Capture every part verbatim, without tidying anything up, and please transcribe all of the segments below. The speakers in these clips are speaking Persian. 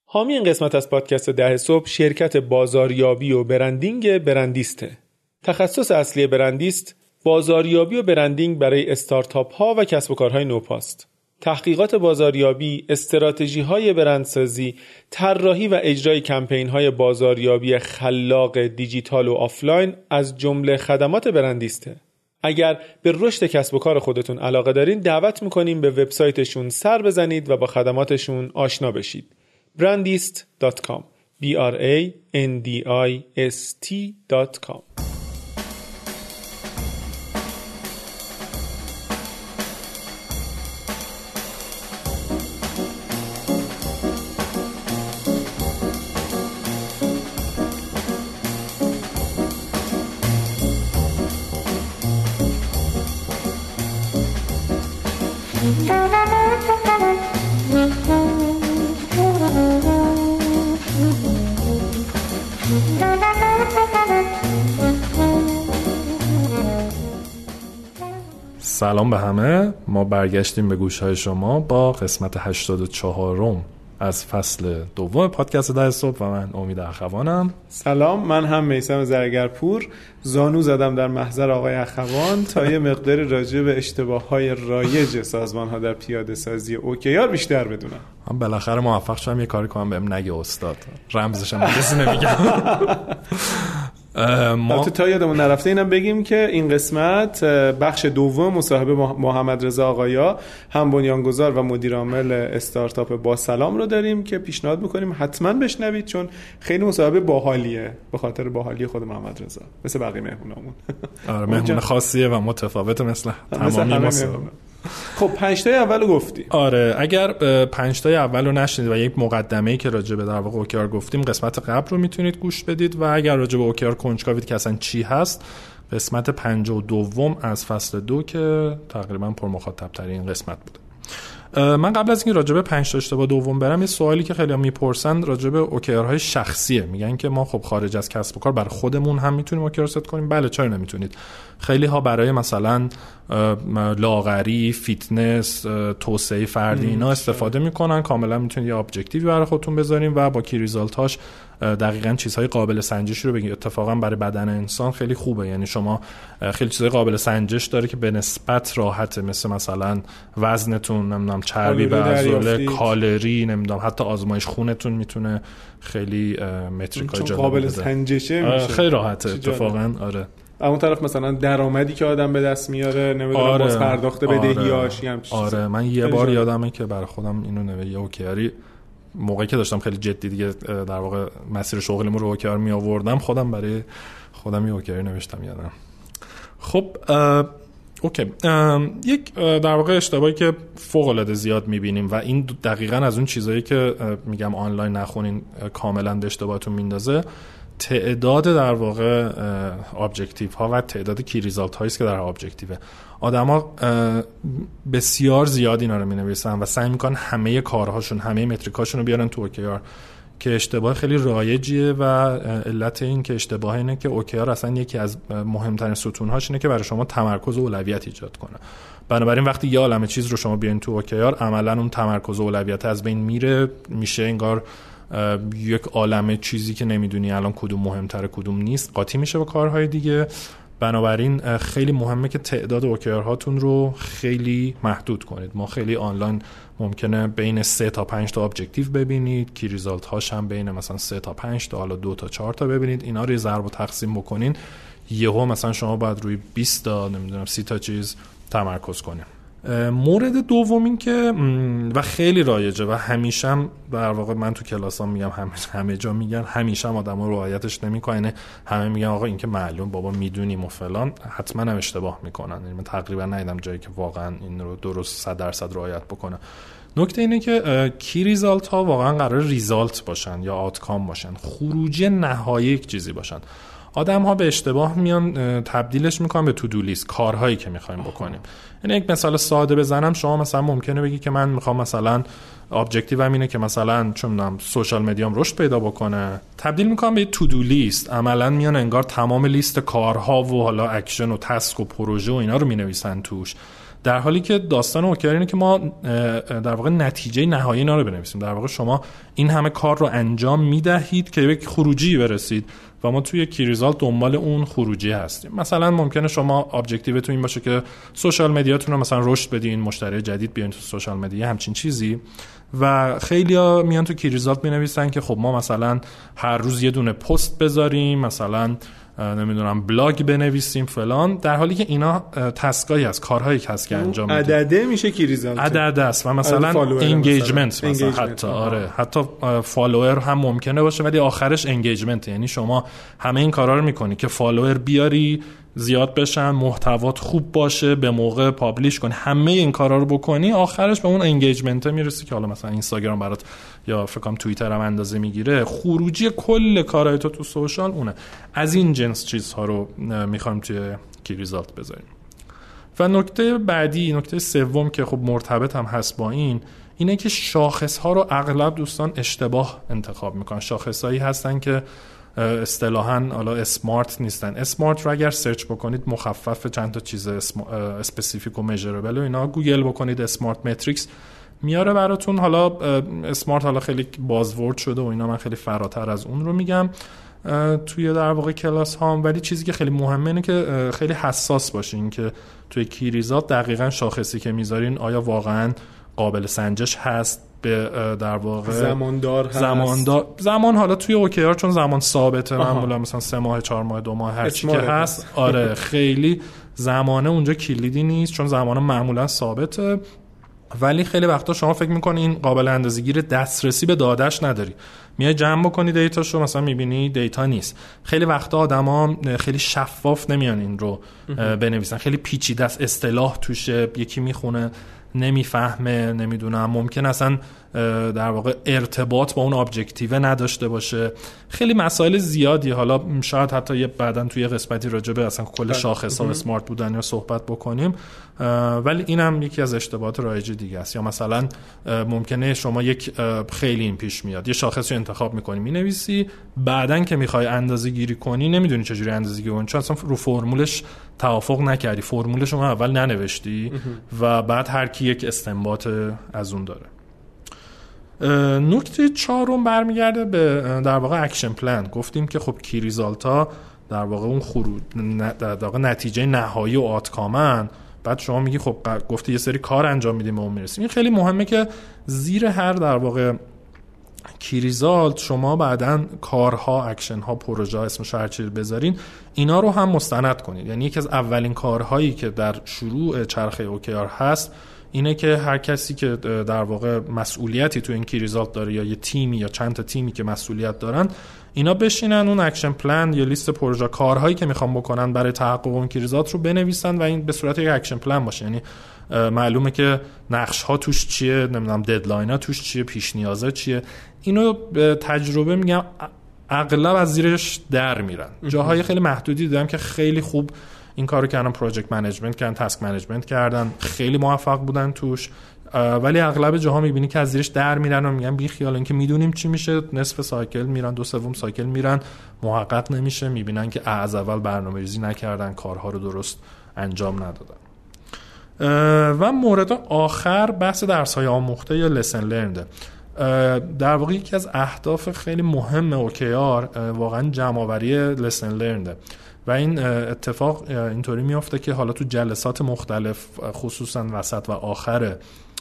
حامی این قسمت از پادکست ده صبح شرکت بازاریابی و برندینگ برندیسته. تخصص اصلی برندیست بازاریابی و برندینگ برای استارتاپ ها و کسب و کارهای نوپاست. تحقیقات بازاریابی، استراتژی‌های برندسازی، طراحی و اجرای کمپین‌های بازاریابی خلاق دیجیتال و آفلاین از جمله خدمات برندیسته. اگر به رشد کسب و کار خودتون علاقه دارین، دعوت می‌کنیم به وبسایتشون سر بزنید و با خدماتشون آشنا بشید. brandist دات کام b r a n d i s t دات کام. سلام به همه. ما برگشتیم به گوش‌های شما با قسمت هشتاد و چهارم از فصل دوم پادکست ده صبح و من امید اخوانم. سلام، من هم میثم زرگرپور. زانو زدم در محضر آقای اخوان تا یه مقدار راجع به اشتباه‌های رایج سازمان‌ها در پیاده سازی اوکیار بیشتر بدونم. من بالاخره موفق شدم یه کاری کنم بهم نگه استاد. رمزش هم کسی نمیگم. ما تا یادمون نرفته اینم بگیم که این قسمت بخش دوم مصاحبه محمد رضا آقایا، هم بنیانگذار و مدیر عامل استارتاپ با سلام رو داریم که پیشنهاد میکنیم حتما بشنوید، چون خیلی مصاحبه باحالیه به خاطر باحالی خود محمد رضا، مثل بقیه مهمونامون. آره، مهمون خاصیه و متفاوته مثل تمامی مصاحبه. خب پنج تای اولو گفتی. آره، اگر پنج تای اولو نشنید و یک مقدمه‌ای که راجع به در واقع اوکیار گفتیم قسمت قبل رو میتونید گوش بدید، و اگر راجع به اوکیار کنجکاوید که اصلا چی هست، قسمت پنجاه و دو از فصل دو که تقریبا پرمخاطب ترین قسمت بوده. من قبل از اینکه راجع به پنج تا اشتباه دوم برم، یه سوالی که خیلی میپرسن راجع به اوکیارهای شخصیه. میگن که ما خب خارج از کسب و کار برای خودمون هم میتونیم اوکیار ست کنیم. بله، چرا نمیتونید؟ خیلی ها برای مثلا لاغری، فیتنس، توسعه فردی اینا استفاده میکنن. کاملا میتونید یه ابجکتیوی برای خودتون بذارین و با کی ریزالت هاش دقیقاً چیزهای قابل سنجش رو بگید. اتفاقا برای بدن انسان خیلی خوبه، یعنی شما خیلی چیزهای قابل سنجش داره که به نسبت راحته، مثل مثلا وزنتون، نمیدونم چربی به عضله، کالری، نمیدونم حتی آزمایش خونتون میتونه خیلی متریکای جالب قابل سنجشه میشه، خیلی راحته اتفاقا. آره، اون طرف مثلا درآمدی که آدم به دست میاره، نمیدونم آره، باز پرداخت بدهیاش هم چیزی. آره، من یه بار یادمه که برای خودم اینو نوشتم، اوکیاری موقعی که داشتم خیلی جدی دیگه در واقع مسیر شغلیمو رو اوکیار می آوردم، خودم برای خودم یه اوکیاری نوشتم یادم. خب اوکی، یک در واقع اشتباهی که فوق العاده زیاد میبینیم و این دقیقاً از اون چیزایی که میگم آنلاین نخونین کاملا به اشتباهتون میندازه، تعداد در واقع ابجکتیو ها و تعداد کی ریزالت هایی است که در ابجکتیو آدما بسیار زیاد اینا رو مینویسن و سعی میکنن همه کارهاشون، همه متریکاشون رو بیارن تو اوکیار، که اشتباه خیلی رایجیه. و علت این که اشتباه اینه که اوکیار اصلا یکی از مهمترین ستونهاش اینه که برای شما تمرکز و اولویت ایجاد کنه. بنابراین وقتی یه عالمه چیز رو شما بیارین تو اوکیار، عملا اون تمرکز و اولویت از بین میره، میشه انگار یک عالمه چیزی که نمیدونی الان کدوم مهمتره کدوم نیست، قاطی میشه با کارهای دیگه. بنابراین خیلی مهمه که تعداد اوکیار هاتون رو خیلی محدود کنید. ما خیلی آنلاین ممکنه بین سه تا پنج تا ابجکتیو ببینید، کی ریزالت هاش هم بین مثلا سه تا پنج تا، حالا دو تا چهار تا ببینید. اینا رو ضرب و تقسیم بکنین، یهو مثلا شما باید روی بیست تا نمیدونم سی تا چیز تمرکز کنید. مورد دوم این که و خیلی رایجه و همیشه هم در واقع من تو کلاسام میگم، همه همه جا میگن، همیشه هم آدما رعایتش نمیکنن. همه میگن آقا این که معلوم بابا میدونیم و فلان، حتما هم اشتباه میکنن. یعنی من تقریبا ندیدم جایی که واقعا این رو درست صد درصد رعایت بکنه. نکته اینه که کی ریزالت ها واقعا قرار ریزالت باشن یا آوتکام باشن، خروجی نهایی یک چیزی باشن. آدم ها به اشتباه میان تبدیلش میکنن به تو دو لیست، کارهایی که میخوایم بکنیم. یعنی یک مثال ساده بزنم، شما مثلا ممکنه بگی که من میخوام مثلا ابجکتیوم اینه که مثلا چون میدونم سوشال مدیام رشد پیدا بکنه، تبدیل میکنم به تو دو لیست. عملا میان انگار تمام لیست کارها و حالا اکشن و تسک و پروژه و اینا رو مینویسن توش، در حالی که داستان اوکیار اینه که ما در واقع نتیجه نهایی اینا رو بنویسیم. در واقع شما این همه کار رو انجام میدهید که یک خروجی برسید و ما توی کی ریزالت دنبال اون خروجی هستیم. مثلا ممکنه شما ابجکتیوتون این باشه که سوشال مدیاتون رو مثلا رشد بدین، مشتری جدید بیارین تو سوشال مدیا، همچین چیزی. و خیلیا میان تو کی ریزالت مینویسن که خب ما مثلا هر روز یه دونه پست بذاریم، مثلا نمیدونم بلاگ بنویسیم فلان، در حالی که اینا تسکایی هست، کارهایی که هست که انجام میدیم. عدده میشه کی ریزالت، عدده است و مثلا انگیجمنت مثلا, مثلا حتی آره حتی فالوور هم ممکنه باشه ولی آخرش انگیجمنت، یعنی شما همه این کارا رو میکنی که فالوور بیاری، زیاد بشن، محتوات خوب باشه، به موقع پابلیش کنی، همه این کارا رو بکنی، آخرش به اون انگیجمنت میرسی که حالا مثلا اینستاگرام برات یا فکر کنم توییتر هم اندازه میگیره. خروجی کل کارهای تو تو سوشال اونه. از این جنس چیزها رو میخوایم توی کی ریزالت بذاریم. و نکته بعدی، نکته سوم که خب مرتبط هم هست با این، اینه که شاخص ها رو اغلب دوستان اشتباه انتخاب میکنن. شاخصایی هستن که اصطلاحاً حالا اسمارت نیستن. اسمارت رو اگر سرچ بکنید مخفف چند تا چیز اسپسیفیک و میجربل و اینا، گوگل بکنید اسمارت متریکس میاره براتون. حالا اسمارت حالا خیلی بازورد شده و اینا، من خیلی فراتر از اون رو میگم توی در واقع کلاس هام. ولی چیزی که خیلی مهمه اینه که خیلی حساس باشین که توی کی ریزالت دقیقاً شاخصی که میذارین آیا واقعاً قابل سنجش هست، به در واقع زماندار هست، زماندار زمان حالا توی اوکیار چون زمان ثابته، معمولا مثلا سه ماه، چهار ماه، دو ماه، هر چی که هست. آره خیلی زمانه اونجا کلیدی نیست چون زمان معمولا ثابته. ولی خیلی وقتا شما فکر میکنی این قابل اندازه‌گیری، دسترسی به دادهش نداری، میای جمع بکنی دیتاشو، مثلا میبینی دیتا نیست. خیلی وقتا آدما خیلی شفاف نمیان این رو بنویسن، خیلی پیچیده است، اصطلاح توشه، یکی میخونه نمیفهمه، نمیدونم، ممکن اصلا در واقع ارتباط با اون ابجکتیو نداشته باشه. خیلی مسائل زیادی، حالا شاید حتی یه بعداً توی قسمتی راجع به اصلا کل شاخص‌ها و اسمارت بودن یا صحبت بکنیم. ولی اینم یکی از اشتباهات رایج دیگه است. یا مثلا ممکنه شما یک خیلی این پیش میاد، یه شاخصی رو انتخاب می‌کنی می‌نویسی، بعداً که می‌خوای اندازه‌گیری کنی نمی‌دونی چجوری اندازه‌گیری کنی، چون اصلا رو فرمولش توافق نکردی، فرمولش رو اول ننوشتی و بعد هر کی یک استنباط از اون داره. نکته چهارم برمیگرده به در واقع اکشن پلان. گفتیم که خب کی ریزالتا در واقع اون خروج در واقع نتیجه نهایی و آتکامن. بعد شما میگی خب گفتی یه سری کار انجام میدیم و اون میرسیم. این خیلی مهمه که زیر هر در واقع کی ریزالت شما بعداً کارها، اکشن ها، پروژه ها، اسمش هر چیزی بذارین، اینا رو هم مستند کنید. یعنی یکی از اولین کارهایی که در شروع چرخه اوکیار هست اینه که هر کسی که در واقع مسئولیتی تو این کی ریزالت داره، یا یه تیمی یا چند تا تیمی که مسئولیت دارن، اینا بشینن اون اکشن پلان یا لیست پروژه کارهایی که میخوان بکنن برای تحقق اون کی ریزالت رو بنویسن و این به صورت یک اکشن پلان باشه. یعنی معلومه که نقش ها توش چیه، نمیدونم ددلاین ها توش چیه، پیش نیازا چیه. اینو به تجربه میگم اغلب از زیرش در میرن. جاهای خیلی محدودی دیدم که خیلی خوب این کارو کردن، پروژکت منیجمنت کردن، تاسک منیجمنت کردن، خیلی موفق بودن توش. ولی اغلب جاها میبینی که از زیرش در میرن و میگن بی خیال، اینکه میدونیم چی میشه، نصف سایکل میرن، دو سوم سایکل میرن، محقق نمیشه، میبینن که از اول برنامه‌ریزی نکردن، کارها رو درست انجام ندادن. و مورد آخر بحث درس‌های آموخته یا لسن لرنده. در واقع یکی از اهداف خیلی مهم اوکیار واقعا جمع‌آوری لسن لرنده و این اتفاق اینطوری میفته که حالا تو جلسات مختلف، خصوصا وسط و آخر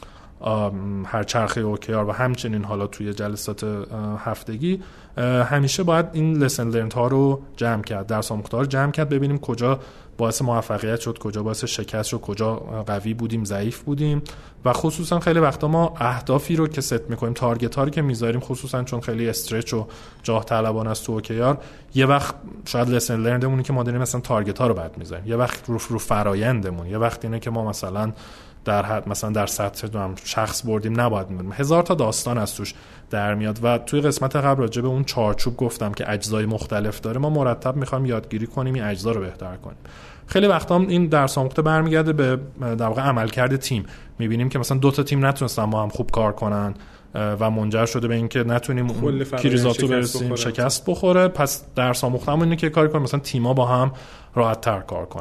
هر چرخه اوکیار و همچنین حالا توی جلسات هفتگی، همیشه باید این لسن لرنت ها رو جمع کرد، درس آموخته ها رو جمع کرد، ببینیم کجا باعث موفقیت شد، کجا باعث شکست شد، کجا قوی بودیم، ضعیف بودیم. و خصوصا خیلی وقتا ما اهدافی رو که ست میکنیم، تارگت ها رو که میذاریم، خصوصا چون خیلی استرچ و جاه طلبانه است تو اوکیار، یه وقت شاید لسن لرندمونی که ما داریم مثلا تارگت ها رو بعد میذاریم، یه وقت رو رو فرآیندمون، یه وقت اینه که ما مثلا در حد مثلا در سطح دوام شخص بردیم نباید میبینیم. هزار تا داستان از توش در میاد و توی قسمت قبل راجع به اون چارچوب گفتم که اجزای مختلف داره، ما مرتب میخوایم یادگیری کنیم این اجزا رو بهتر کنیم. خیلی وقتا این درس آموخته برمیگرده به در واقع عملکرد تیم. میبینیم که مثلا دو تا تیم نتونستن با هم خوب کار کنن و منجر شده به اینکه نتونیم اون کی ریزالتو برسیم، شکست بخوره. پس درس آموخته‌مون اینه که کاری کنیم مثلا تیم‌ها با هم راحت‌تر کار کنن.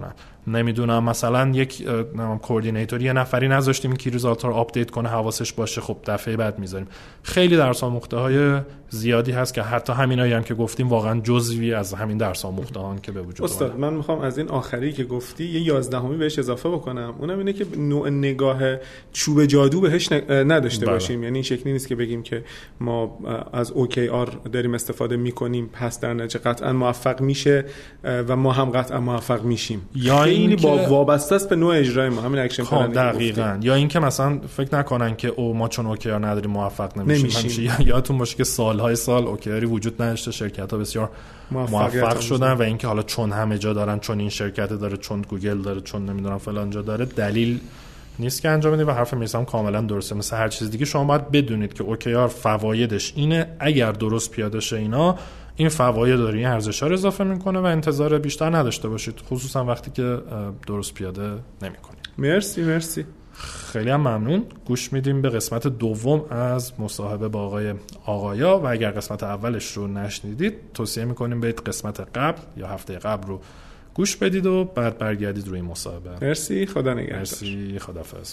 نمیدونم مثلا یک کوردینیتور یه نفری نذاشتیم این کیریزالتا رو آپدیت کنه حواسش باشه، خب دفعه بعد میذاریم. خیلی درس آموخته های زیادی هست که حتی همینایی هم که گفتیم واقعا جزوی از همین درس آموخته هان که به وجود اومده. استاد من میخوام از این آخری که گفتی یه یازدهمی بهش اضافه بکنم، اونم اینه که نوع نگاه چوب جادو بهش نداشته بله. باشیم. یعنی این شکلی نیست که بگیم که ما از اوکی آر داریم استفاده میکنیم پس در نتیجه قطعا موفق میشه و ما هم قطعا موفق میشیم. یا خیلی با وابسته است به نوع اجرای ما، همین اکشن پلن دقیقاً. یا اینکه مثلا فکر نکنن که او ما چون اوکی آر نداریم موفق نمیشیم. همیشه یادتون باشه که سالهای سال اوکی آر وجود نداشته، شرکت‌ها بسیار موفق شدن و اینکه حالا چون همه جا دارن، چون این شرکت داره، چون گوگل داره، چون نمیدونم فلان جا داره، دلیل نیست که انجام بدید. و حرف میرسم کاملا درسته. مثل هر چیز دیگه شما باید بدونید که اوکی آر فوایدش اینه، اگر درست پیاده شه اینا این فواید داره، این ارزش‌ها رو اضافه میکنه و انتظار بیشتر نداشته باشید، خصوصا وقتی که درست پیاده نمیکنید. مرسی مرسی خیلی هم ممنون. گوش میدیم به قسمت دوم از مصاحبه با آقای آقایا و اگر قسمت اولش رو نشنیدید توصیه میکنیم برید قسمت قبل یا هفته قبل رو گوش بدید و بعد برگردید روی مصاحبه. مرسی، خدا نگهدار. مرسی، خداحافظ.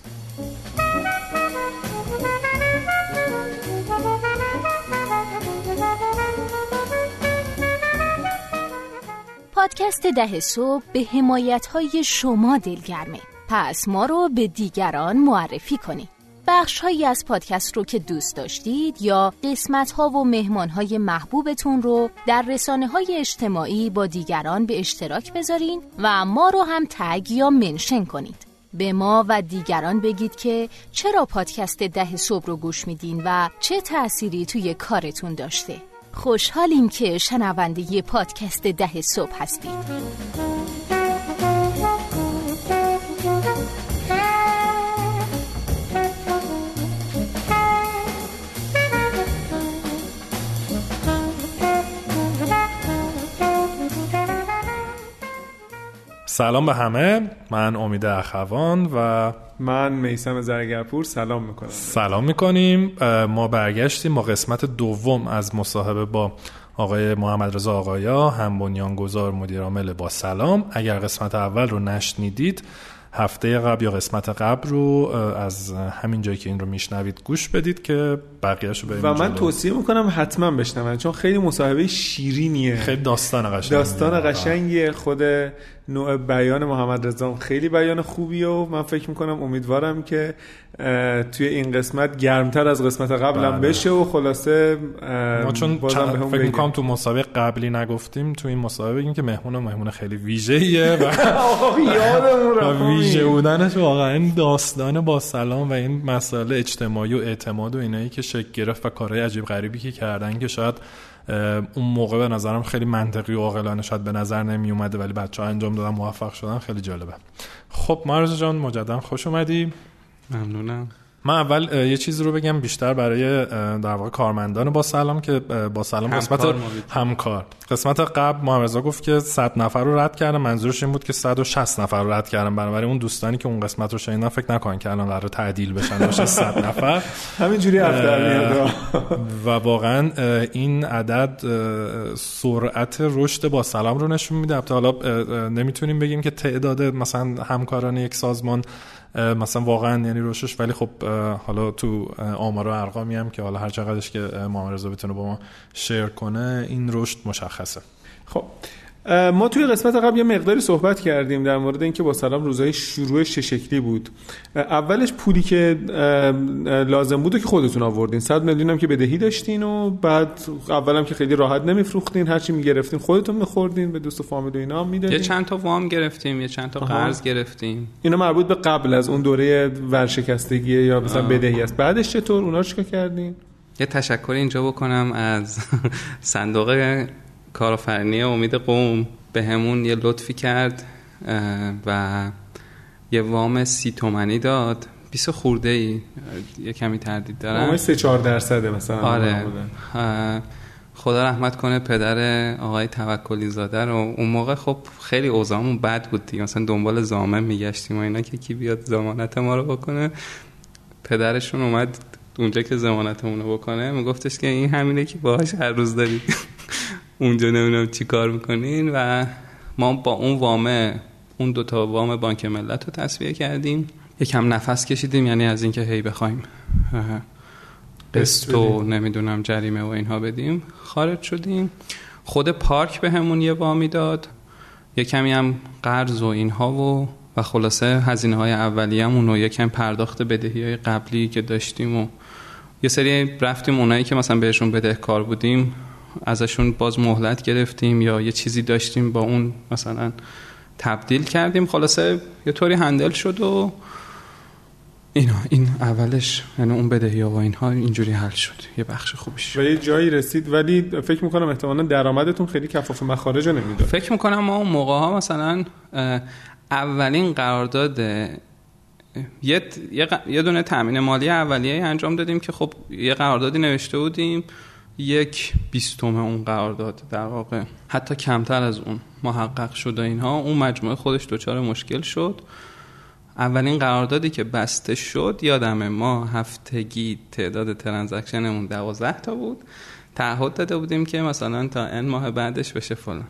پادکست ده صبح به حمایت‌های شما دلگرمه. پس ما رو به دیگران معرفی کنید. بخش‌هایی از پادکست رو که دوست داشتید یا قسمت‌ها و مهمان‌های محبوبتون رو در رسانه‌های اجتماعی با دیگران به اشتراک بذارین و ما رو هم تگ یا منشن کنید. به ما و دیگران بگید که چرا پادکست ده صبح رو گوش میدین و چه تأثیری توی کارتون داشته. خوشحالیم که شنونده پادکست ده صبح هستید. سلام به همه، من امید اخوان و من میثم زرگرپور سلام میکنم. سلام میکنیم. ما برگشتیم با قسمت دوم از مصاحبه با آقای محمد رضا آقایا، هم بنیانگذار مدیر عامل با سلام. اگر قسمت اول رو نشنیدید هفته قبل یا قسمت قبل رو از همین جایی که این رو میشنوید گوش بدید که بقیه‌شو بریم و من جلو. توصیه میکنم حتما بشنون چون خیلی مصاحبه شیرینیه، خیلی داستان قشنگه، داستان قشنگیه. خود نوع بیان محمد رضا خیلی بیان خوبیه و من فکر میکنم امیدوارم که توی این قسمت گرمتر از قسمت قبل هم بشه و خلاصه ما چون فکر بگیم. میکنم تو مسابقه قبلی نگفتیم، تو این مسابقه بگیم که مهمون مهمون خیلی ویژه‌ایه و یادمون ویژه بودنش واقعا داستان با سلام و این مسائل اجتماعی و اعتماد و اینایی که شکل گرفت و کارهای عجیب غریبی که کردن که شاید اون موقع به نظرم خیلی منطقی و عاقلانه شاید به نظر نمی اومده ولی بچه‌ها انجام دادن موفق شدن. خیلی جالبه. خب معرض جان مجددا خوش اومدی. ممنونم. من اول یه چیزی رو بگم بیشتر برای در واقع کارمندان با سلام که با سلام قسمت همکار قسمت قبل محمد رضا گفت که صد نفر رو رد کردم، منظورش این بود که صد و شصت نفر رو رد کردم. بنابراین اون دوستانی که اون قسمت رو شنیدن فکر نکنن که الان قراره تعدیل بشن باشه صد نفر. همینجوری افتر میاد و واقعا این عدد سرعت رشد با سلام رو نشون میده. البته حالا نمیتونیم بگیم که تعداد مثلا همکاران یک سازمان مثلا واقعا یعنی روشش، ولی خب حالا تو آمار و ارقامی هم که حالا هر چقدرش که محمد رضا بتونه با ما شیر کنه این رشد مشخصه. خب ما توی قسمت قبل یه مقداری صحبت کردیم در مورد اینکه با سلام روزهای شروعش چه شکلی بود. اولش پولی که لازم بود که خودتون آوردین، صد میلیون هم که بدهی داشتین و بعد اولام که خیلی راحت نمیفروختین، هر چی میگرفتین خودتون میخوردین، به دوست و فامیل و اینا میدادین. یه چند تا وام گرفتیم، یه چند تا قرض گرفتیم. اینا مربوط به قبل از اون دوره ورشکستگی یا مثلا بدهی است. بعدش چطور اونا رو چیکار کردین؟ یه تشکر اینجا بکنم از صندوق کارآفرینی امید قوم به همون یه لطفی کرد و یه وام سی تومنی داد، بیست خورده ای، یه کمی تردید دارم، وام سه چهار درصده مثلا. آره. خدا رحمت کنه پدر آقای توکلی زاده رو. اون موقع خب خیلی اوضاعمون بد بود دیگه، مثلا دنبال ضامن میگشتیم و اینا که کی بیاد ضمانت ما رو بکنه. پدرشون اومد اونجا که ضمانتمون رو بکنه، میگفتش که این همینه که باهاش هر روز دارید اونجا نمیدونم چی کار میکنین. و ما با اون وامه اون دوتا وام بانک ملت رو تسویه کردیم، یکم نفس کشیدیم، یعنی از اینکه هی بخوایم قسط و نمیدونم جریمه و اینها بدیم خارج شدیم. خود پارک به همون یه وامی داد، یه کمی هم قرض و اینها و و خلاصه هزینه های اولیه‌مون و یکم پرداخت بدهی‌های قبلی که داشتیم و یه سری رفتیم اونایی که مثلا بهشون بدهکار بودیم ازشون باز مهلت گرفتیم یا یه چیزی داشتیم با اون مثلا تبدیل کردیم. خلاصه یه طوری هندل شد و اینا این اولش، یعنی اون بدهی‌ها و اینها اینجوری حل شد، یه بخش خوبیش و یه جایی رسید. ولی فکر میکنم احتمالاً درآمدتون خیلی کفاف مخارج نمیداد. فکر میکنم ما اون موقع ها مثلا اولین قرارداد یه یه دونه تامین مالی اولیه انجام دادیم که خب یه قراردادی نوشته بودیم، یک بیستم اون قرارداد در واقع حتی کمتر از اون محقق شد و اینها، اون مجموعه خودش دچار مشکل شد. اولین قراردادی که بسته شد یادمه ما هفتگی تعداد ترانزکشنمون دوازده تا بود، تعهد داده بودیم که مثلا تا این ماه بعدش بشه فلان.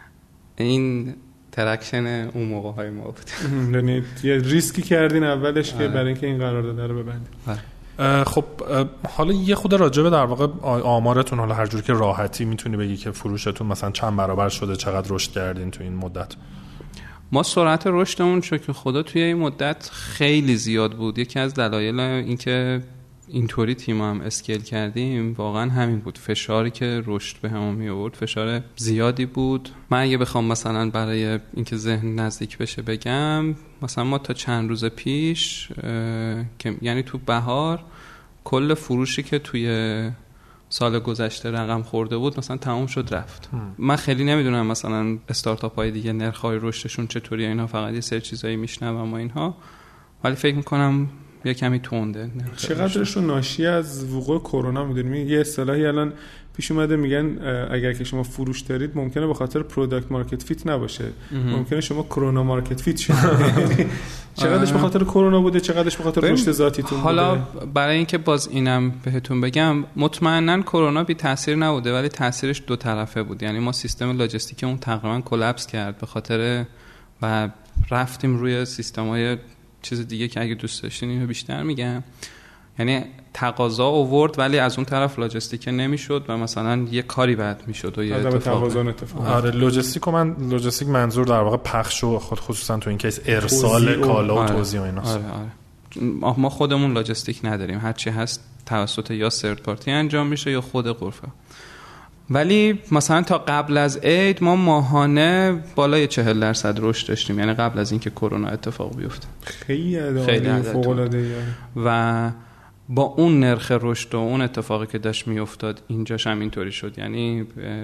این ترکشن اون موقع های ما بود. یعنی یه ریسکی کردین اولش که برای اینکه این قرارداد رو ببندید. خب حالا یه خود راجبه در واقع آمارتون، حالا هر جور که راحتی میتونی بگی که فروشتون مثلا چند برابر شده، چقدر رشد کردین تو این مدت؟ ما سرعت رشدمون شکر خدا توی این مدت خیلی زیاد بود. یکی از دلایل این که اینطوری تیم هم اسکیل کردیم واقعا همین بود، فشاری که رشد به همون می آورد فشار زیادی بود. من اگه بخوام مثلا برای اینکه ذهن نزدیک بشه بگم، مثلا ما تا چند روز پیش که یعنی تو بهار کل فروشی که توی سال گذشته رقم خورده بود مثلا تمام شد رفت. هم. من خیلی نمیدونم مثلا استارتاپ های دیگه نرخ‌های رشدشون چطوریه، اینا فقط یه سری چیزایی میشنوم و اینها، ولی فکر میکنم یه کمی تونده. چقدرشون ناشی از وقوع کرونا میدونیم؟ یه اصطلاحی الان پیش اومده میگن اگر که شما فروش دارید ممکنه به خاطر پروداکت مارکت فیت نباشه، ممکنه شما کرونا مارکت فیت شید. چقدرش به خاطر کرونا بوده، چقدرش به خاطر رشد ذاتیتون بوده؟ حالا برای اینکه باز اینم بهتون بگم، مطمئنا کرونا بی تاثیر نبوده ولی تاثیرش دو طرفه بود. یعنی ما سیستم لاجستیکمون تقریبا کلاپس کرد به خاطر و رفتیم روی سیستم‌های چیز دیگه که اگه دوست داشتین اینو بیشتر میگم. یعنی تقاضا آورد ولی از اون طرف لاجستیک نمیشد و مثلا یه کاری بعد میشد و یه اتفاق. آره لوجستیک و من لوجستیک منظور در واقع پخش و خود خصوصا تو این کیس ارسال کالا و توزیع و ایناست. آره آره. ما خودمون لاجستیک نداریم، هر چی هست توسط یا ثرد پارتی انجام میشه یا خود غرفه. ولی مثلا تا قبل از عید ما ماهانه بالای چهل درصد رشد داشتیم، یعنی قبل از اینکه کرونا اتفاق بیفته. خیلی خیلی فوق‌العاده. و با اون نرخ رشد و اون اتفاقی که داشت میافتاد اینجاش هم اینطوری شد. یعنی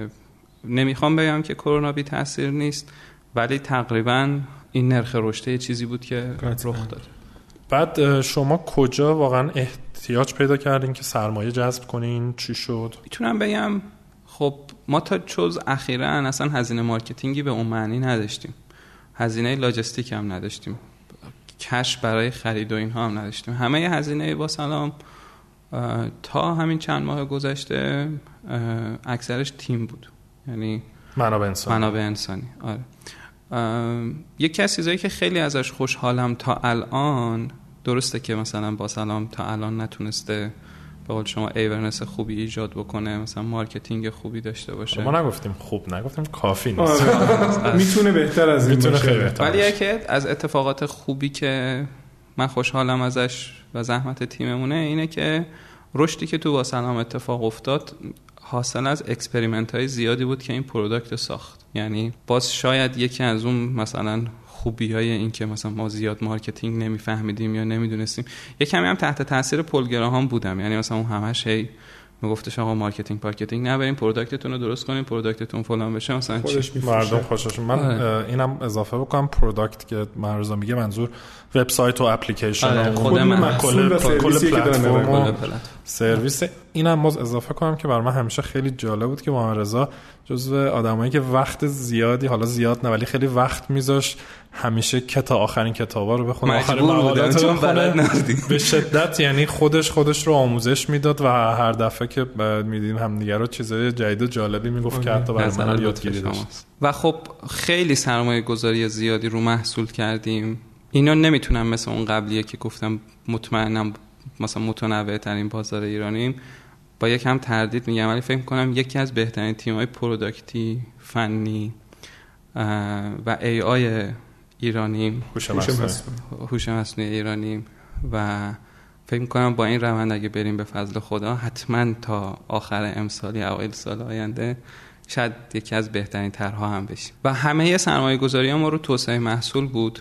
نمیخوام بگم که کرونا بی تاثیر نیست ولی تقریبا این نرخ رشد یه چیزی بود که رخ داد. بعد شما کجا واقعا احتیاج پیدا کردین که سرمایه جذب کنین؟ چی شد؟ میتونم بگم خب ما تا چوز اخیراً اصلا هزینه مارکتینگی به اون معنی نداشتیم، هزینه لاجستیک هم نداشتیم، کش برای خرید و اینها هم نداشتیم. همه هزینه با سلام تا همین چند ماه گذشته اکثرش تیم بود، یعنی منابع انسانی. منابع انسانی آره. یکی از چیزایی که خیلی ازش خوشحالم تا الان، درسته که مثلا با سلام تا الان نتونسته به قول شما ایورنس خوبی ایجاد بکنه، مثلا مارکتینگ خوبی داشته باشه. ما نگفتیم خوب، نگفتیم کافی نیست. میتونه بهتر از این باشه. ولی یکی از اتفاقات خوبی که من خوشحالم ازش و زحمت تیممونه اینه که رشدی که تو با سلام اتفاق افتاد حاصل از اکسپریمنت های زیادی بود که این پروداکت ساخت. یعنی باز شاید یکی از اون مثلا خوبی های این که مثلا ما زیاد مارکتینگ نمیفهمیدیم یا نمیدونستیم، یه کمی هم تحت تاثیر پل گراهام بودم. یعنی مثلا اون همش هی میگفتش آقا مارکتینگ مارکتینگ نبریم، پروداکتتون رو درست کنین، پروداکتتون فلان بشه، مثلا چی مردم خوششون. من آه. اینم اضافه بکنم، پروداکت که مهرزا میگه منظور وبسایت و اپلیکیشن آه. خود من کل کل پلتفرم سرویس. اینم باز اضافه کنم که برای من همیشه خیلی جالب بود که محمد رضا جزو آدمایی که وقت زیادی، حالا زیاد نه ولی خیلی وقت میذاشت همیشه کتاب آخرین کتابا رو بخونه، آخرین مقالات رو بخونه به شدت، یعنی خودش خودش رو آموزش میداد و هر دفعه که میدیدیم همدیگه رو چیزای جدید و جالبی میگفت که حتی برای من یادگیری داشت. و خب خیلی سرمایه گذاری زیادی رو محصول کردیم. اینا نمیتونم مثل اون قبلیه که گفتم مطمئنم مثلا متنوع ترین بازار ایرانیم، با یکم تردید میگم ولی فکر میکنم یکی از بهترین تیم‌های پروداکتی، فنی و ای آی ایرانیم، هوش مصنوعی ایرانیم و فکر میکنم با این روند اگه بریم به فضل خدا حتما تا آخر امسال یا اوایل سال آینده شاید یکی از بهترین طرح‌ها هم بشیم. و همه سرمایه‌گذاری ما رو توسعه محصول بود.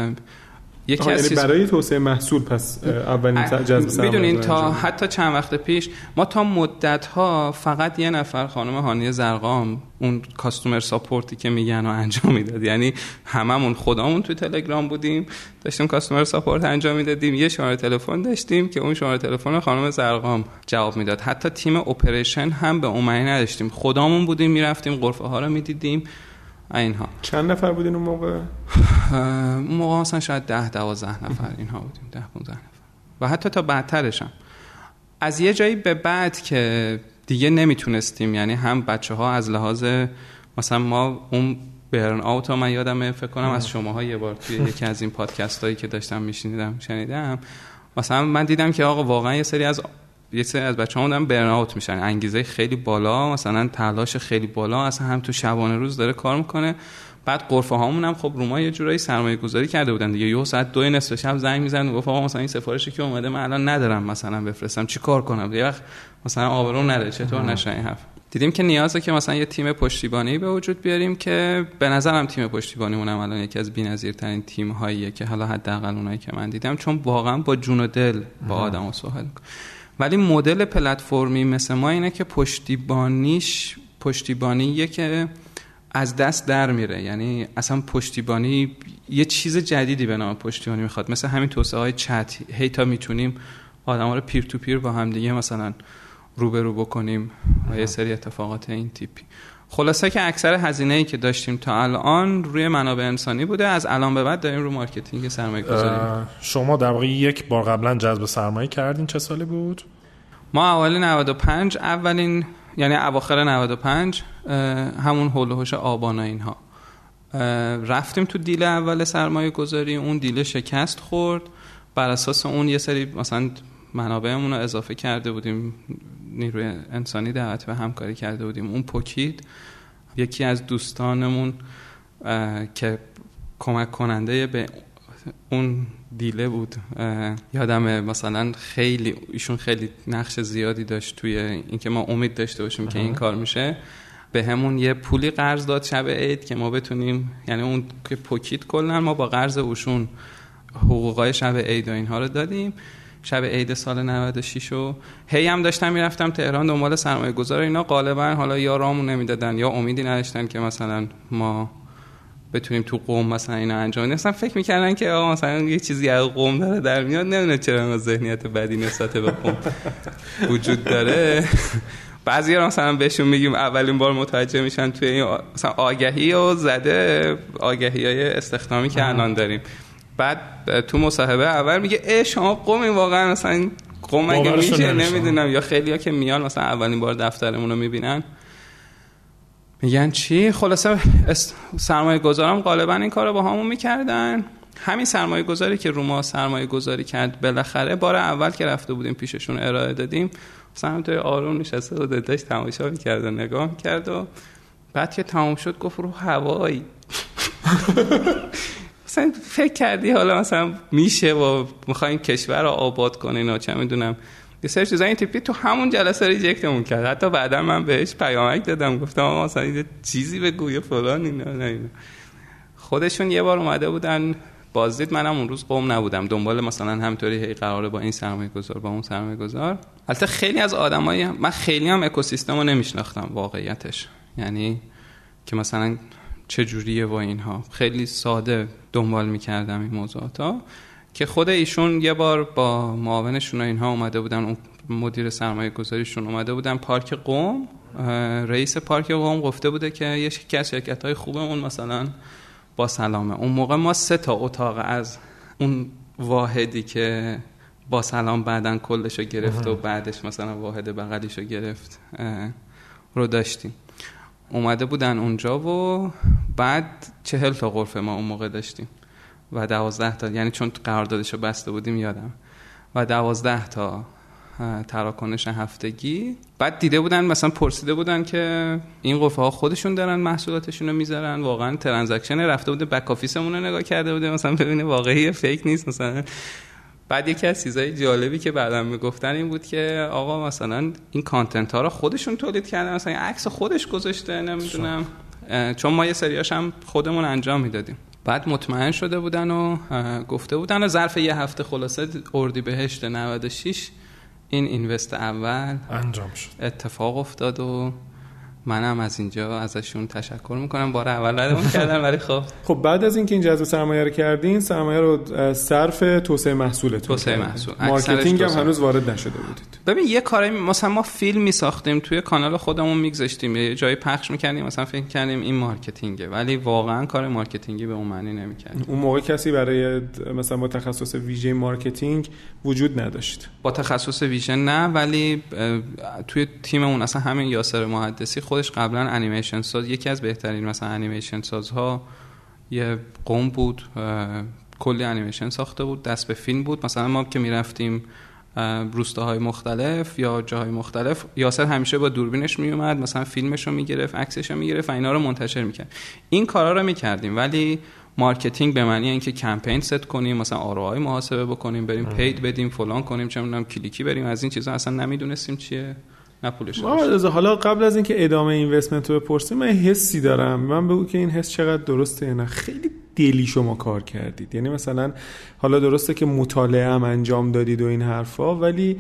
یکی از چیز... برای توسعه محصول پس اولین جذب سرمایه میدونین تا حتی چند وقت پیش ما تا مدت‌ها فقط یه نفر خانم هانیه زرقام اون کاستومر ساپورتی که میگن رو انجام میداد، یعنی هممون خودمون تو تلگرام بودیم داشتیم کاستومر ساپورت انجام میدادیم، یه شماره تلفن داشتیم که اون شماره تلفن خانم زرقام جواب میداد، حتی تیم اپریشن هم به اون معنی نداشتیم، خودمون بودیم میرفتیم غرفه ها رو میدیدیم اینها. چند نفر بودین اون موقع؟ اون موقع مثلا شاید ده دوازده نفر اینها بودیم، ده پانزده نفر و حتی تا بعدترش هم. از یه جایی به بعد که دیگه نمیتونستیم، یعنی هم بچه ها از لحاظ مثلا ما اون برن آوت ها، من یادمه فکر کنم از شماها یه بار توی یکی از این پادکست هایی که داشتم میشنیدم شنیدم، مثلا من دیدم که آقا واقعا یه سری از یه سری از بچه‌ها دارن برن آوت میشن، انگیزه خیلی بالا، مثلا تلاش خیلی بالا، اصلا هم تو شبانه روز داره کار میکنه. بعد غرفه هامون هم خب روما یه جورایی سرمایه گذاری کرده بودن دیگه، یه ساعت دو نصف شب زنگ میزنن گفت آقا مثلا این سفارشی که اومده من الان ندارم مثلا بفرستم چی کار کنم، یه وقت مثلا آبرون نره چطور نشه این حرف. دیدیم که نیازه که مثلا یه تیم پشتیبانی به وجود بیاریم که به نظرم تیم پشتیبانیمون هم الان یکی از بی‌نظیرترین تیم هاییه که حالا حداقل اونایی که من دیدم، چون واقعا با جون و دل با آدمو صحبت می‌کنه. ولی مدل پلتفرمی مثل ما اینه که پشتیبانیش پشتیبانیه که از دست در میره، یعنی اصلا پشتیبانی یه چیز جدیدی به نام پشتیبانی میخواد، مثل همین توسعه های چت، هی تا میتونیم آدما رو پیر تو پیر با هم دیگه مثلا روبرو بکنیم و یه سری اتفاقات این تیپی. خلاصه که اکثر هزینه‌ای که داشتیم تا الان روی منابع انسانی بوده، از الان به بعد داریم رو مارکتینگ سرمایه‌گذاری. شما در واقع یک بار قبلا جذب سرمایه کردین، چه سالی بود؟ ما اوایل نود و پنج، اولین یعنی اواخر نود و پنج، همون هول و هوش آبان اینها رفتیم تو دیل اول سرمایه گذاری، اون دیل شکست خورد، بر اساس اون یه سری مثلا منابعمون رو اضافه کرده بودیم، نیروی انسانی دعوت به همکاری کرده بودیم، اون پوکید. یکی از دوستانمون که کمک کننده به اون دیله بود، یادمه مثلا خیلی ایشون خیلی نقش زیادی داشت توی اینکه ما امید داشته باشیم که این کار میشه، به همون یه پولی قرض داد شب عید که ما بتونیم، یعنی اون که پوکید کلا ما با قرض اوشون حقوقای شب عید و اینها رو دادیم. شب عید سال نود و شش و هی هم داشتم میرفتم تهران دنبال سرمایه گذار، اینا غالبا حالا یا رامون نمیدادن یا امیدی نداشتن که مثلا ما بتونیم تو قم مثلا اینا انجام بدیم. مثلا فکر میکردن که آقا مثلا یه چیزی از قم داره در میاد، نمیدونه چرا ما ذهنیت بدی نسبت به قم وجود داره. بعضیا مثلا بهشون میگیم اولین بار متوجه میشن توی این مثلا آگهی و زده آگهیای استخدامی که الان داریم، بعد تو مصاحبه اول میگه ای شما قم واقعا مثلا قم مگه میشه، نمیدونم. یا خیلیا که میان مثلا اولین بار دفترمون رو میبینن میگن چی. خلاصه سرمایه گذارم غالبا این کارو با همون میکردن. همین سرمایه گذاری که رو ما سرمایه گذاری کرد بالاخره بار اول که رفته بودیم پیششون ارائه دادیم، مثلا همونطوری آروم نشسته و داشت تماشا میکرد و نگاه میکرد و بعد که تمام شد گفت رو هوایی مثلا فکر کردی حالا مثلا میشه و میخوایم کشور رو آباد کنین و چه میدونم یه سری چیزا این تیپی، تو همون جلسه ریجکتمون کرد. حتی بعدا من بهش پیامک دادم گفتم آقا مثلا یه چیزی بگو یا فلان اینا نه اینا. خودشون یه بار اومده بودن بازدید، منم اون روز قم نبودم، دنبال مثلا همینطوری هی قراره با این سرمایه گذار با اون سرمایه گذار. البته خیلی از آدمای من خیلی هم اکوسیستمو نمیشناختم واقعیتش، یعنی که مثلا چه جوریه و اینها، خیلی ساده دنبال میکردم این موضوعاتا که خود ایشون یه بار با معاونشون اینها اومده بودن اون مدیر سرمایه گذاریشون اومده بودن پارک قم، رئیس پارک قم گفته بوده که یکی از شرکت‌های خوبمون مثلا با سلامه. اون موقع ما سه تا اتاق از اون واحدی که با سلام بعدن کلشو گرفت و بعدش مثلا واحد بغلیشو گرفت رو داشتیم. اومده بودن اونجا و بعد چهل تا غرفه ما اون موقع داشتیم و دوازده تا، یعنی چون قراردادشو بسته بودیم یادم، و دوازده تا تراکنش هفتگی. بعد دیده بودن مثلا پرسیده بودن که این غرفه ها خودشون دارن محصولاتشون رو میذارن، واقعا ترانزکشن رفته بوده بک آفیسمون رو نگاه کرده بوده مثلا ببینه واقعی فیک نیست مثلا. بعد یکی از چیزای جالبی که بعداً میگفتن این بود که آقا مثلا این کانتنت ها رو خودشون تولید کردن، مثلا عکس خودش گذاشته نمیدونم، چون ما یه سریاش هم خودمون انجام میدادیم. بعد مطمئن شده بودن و گفته بودن و ظرف یه هفته خلاصه اردیبهشت نود و شش این اینوست اول انجام شد، اتفاق افتاد و منم از اینجا ازشون تشکر میکنم. بار اول ردمون کردن ولی خب خب بعد از اینکه این جذب سرمایه رو کردین، سرمایه رو صرف توسعه محصولتون توسعه محصول، مارکتینگ هم هنوز وارد نشده بودید. ببین یه کاری مثلا ما فیلم میساختیم توی کانال خودمون میگذاشتیم یه جایی پخش میکردیم، مثلا فکر کردیم این مارکتینگه، ولی واقعا کار مارکتینگی به اون معنی نمیکردیم. اون موقع کسی برای مثلا با تخصص ویژه مارکتینگ وجود نداشت. با تخصص ویژه نه، ولی توی تیممون اصلا همین یاسر مهندسی خودش قبلا انیمیشن ساز، یکی از بهترین مثلا انیمیشن سازها یه قم بود، کلی انیمیشن ساخته بود، دست به فیلم بود. مثلا ما که میرفتیم روستاهای مختلف یا جاهای مختلف، یاسر همیشه با دوربینش میومد مثلا فیلمشو میگرفت، عکسشو میگرفت و اینا رو منتشر میکرد. این کارا رو میکردیم، ولی مارکتینگ به معنی اینکه کمپین ست کنیم، مثلا آر او آی محاسبه بکنیم، بریم پید بدیم، فلان کنیم، چه میدونم کلیکی بریم، از این چیزا اصلا نمیدونستیم چیه، نه پولش داشت. حالا قبل از اینکه ادامه اینوستمنت رو بپرسیم، من حسی دارم، من بگو که این حس چقدر درسته یا نه. خیلی دلی شما کار کردید، یعنی مثلا حالا درسته که مطالعه هم انجام دادید و این حرفا، ولی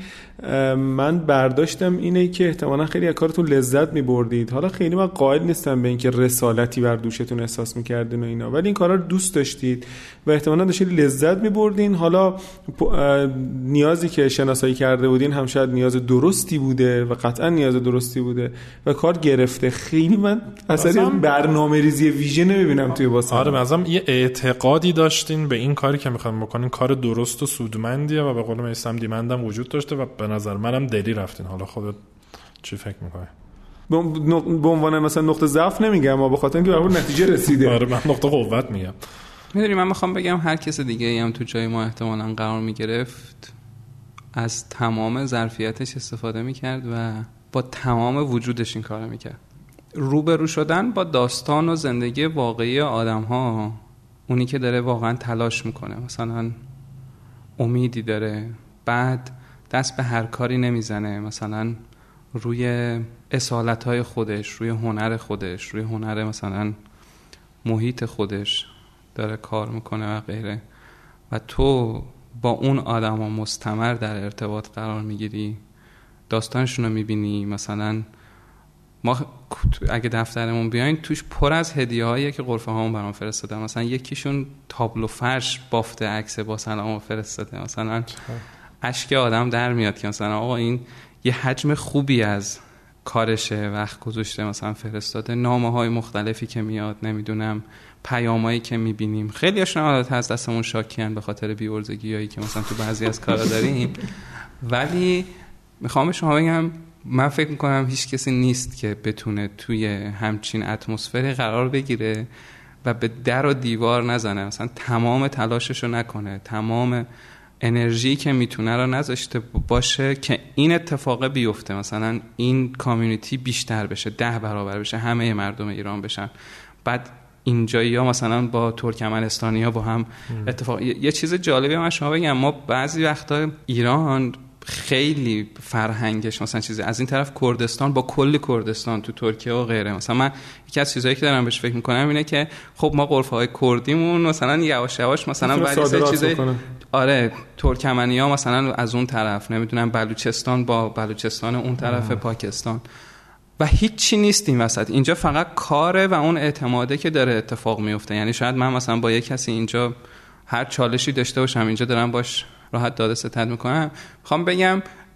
من برداشتم اینه که احتمالاً خیلی از کارتون لذت می‌بردید. حالا خیلی من قائل نیستم به اینکه رسالتی بر دوشتون احساس می‌کردین و اینا، ولی این کارا رو دوست داشتید و احتمالاً داشتید لذت می‌بردین. حالا نیازی که شناسایی کرده بودین هم شاید نیاز درستی بوده و قطعاً نیاز درستی بوده و کار گرفته. خیلی من اصلا برنامه‌ریزی ویژه نمی‌بینم توی واسه. آره مثلا یه اعتقادی داشتین به این کاری که می‌خوایم بکنین کار درست و سودمندیه و به قول میثم دیمندم وجود داشته و به نظر منم دلی رفتین. حالا خودت چی فکر می‌کنی؟ به عنوان مثلا نقطه ضعف نمیگم، اما به خاطر اینکه به نتیجه رسیده. آره من نقطه قوت میگم. میدونی من میخوام بگم هر کس دیگه هم تو جای ما احتمالاً قرار میگرفت از تمام ظرفیتش استفاده میکرد و با تمام وجودش این کارو میکرد. روبرو شدن با داستان و زندگی واقعی آدم‌ها، اونی که داره واقعا تلاش میکنه، مثلا امیدی داره، بعد دست به هر کاری نمیزنه، مثلا روی اصالت‌های خودش، روی هنر خودش، روی هنر مثلا محیط خودش داره کار میکنه و غیره، و تو با اون آدم ها مستمر در ارتباط قرار میگیری، داستانشون رو میبینی. مثلا ما اگه دفترمون بیاین توش پر از هدیه هاییه که غرفه هامون برام فرستادن. مثلا یکیشون تابلو فرش بافته عکس با سلام فرستاده، مثلا اشک آدم در میاد که مثلا آقا این یه حجم خوبی از کارشه، وقت گذاشته مثلا فرستاده. نامه های مختلفی که میاد، نمیدونم پیامایی که میبینیم، خیلی هاشون عادت از دستمون شاکیان به خاطر بی‌عرضگیایی که مثلا تو بعضی از کارا داریم. ولی میخوام شما بگم من فکر میکنم هیچ کسی نیست که بتونه توی همچین اتمسفری قرار بگیره و به در و دیوار نزنه، مثلا تمام تلاششو نکنه، تمام انرژی که میتونه رو نذاشته باشه که این اتفاق بیفته، مثلا این کامیونیتی بیشتر بشه، ده برابر بشه، همه مردم ایران بشن. بعد اینجایی ها مثلا با ترکمنستانی ها با هم اتفاق. یه چیز جالبی من شما بگم، ما بعضی وقتا ایران خیلی فرهنگش مثلا چیزی از این طرف کردستان با کل کردستان تو ترکیه و غیره، مثلا من یکی از چیزایی که دارم بهش فکر میکنم اینه که خب ما غرفه های کردیمون مثلا یواش یواش مثلا بعضی چیزای آره ترکمنی‌ها مثلا از اون طرف، نمیدونم بلوچستان با بلوچستان اون طرف پاکستان، و هیچی نیست این وسط. اینجا فقط کاره و اون اعتماده که داره اتفاق میفته. یعنی شاید من مثلا با یک کسی اینجا هر چالشی داشته باشم، اینجا دارم باش راحت داد ستد میکنم، میخوام بگم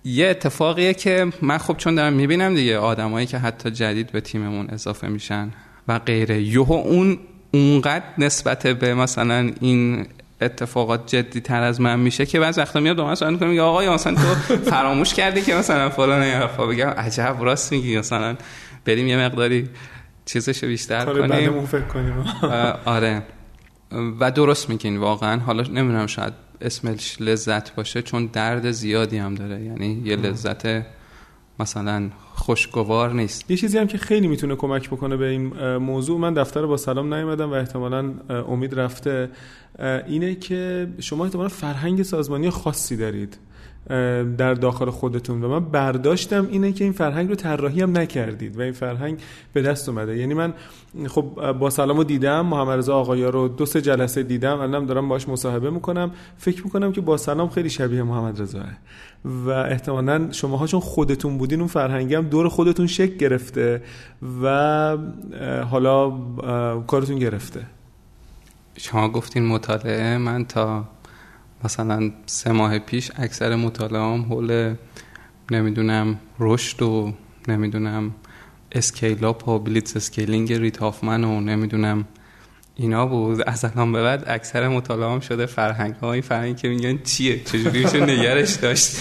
یه اتفاقیه که من خب چون دارم میبینم دیگه آدمایی که حتی جدید به تیممون اضافه میشن و غیره، یهو اون اونقدر نسبت به مثلا این اتفاقات جدی تر از من میشه که بعضی وقتا میاد دوما سوال میگه آقا یا مثلا تو فراموش کردی که مثلا فلان حرفا بگم عجب راست میگی، مثلا بریم یه مقداری چیزشو بیشتر کنیم بعدمون فکر کنیم. آره و درست میگین واقعا. حالا نمیدونم شاید اسمش لذت باشه چون درد زیادی هم داره، یعنی یه لذت مثلا خوشگوار نیست. یه چیزی هم که خیلی میتونه کمک بکنه به این موضوع، من دفتر با سلام نیومدم و احتمالاً امید رفته، اینه که شما احتمالاً فرهنگ سازمانی خاصی دارید در داخل خودتون و من برداشتم اینه که این فرهنگ رو طراحی هم نکردید و این فرهنگ به دست اومده. یعنی من خب با سلامو دیدم، محمد رضا آقایا رو دو سه جلسه دیدم، الانم دارم باهاش مصاحبه میکنم، فکر میکنم که با سلام خیلی شبیه محمد رضاه و احتمالاً شماها چون خودتون بودین اون فرهنگ هم دور خودتون شکل گرفته و حالا کارتون گرفته. شما گفتین مطالعه، من تا مثلا سه ماه پیش اکثر مطالعه‌ام حول نمیدونم رشد و نمیدونم اسکیل اپ و بلیتز اسکیلینگ ریت هافمن و نمیدونم اینا بود. از الان به بعد اکثر مطالعه‌ام شده فرهنگ ها. این فرهنگ که میگن چیه، چجوری میشه نگرش داشت.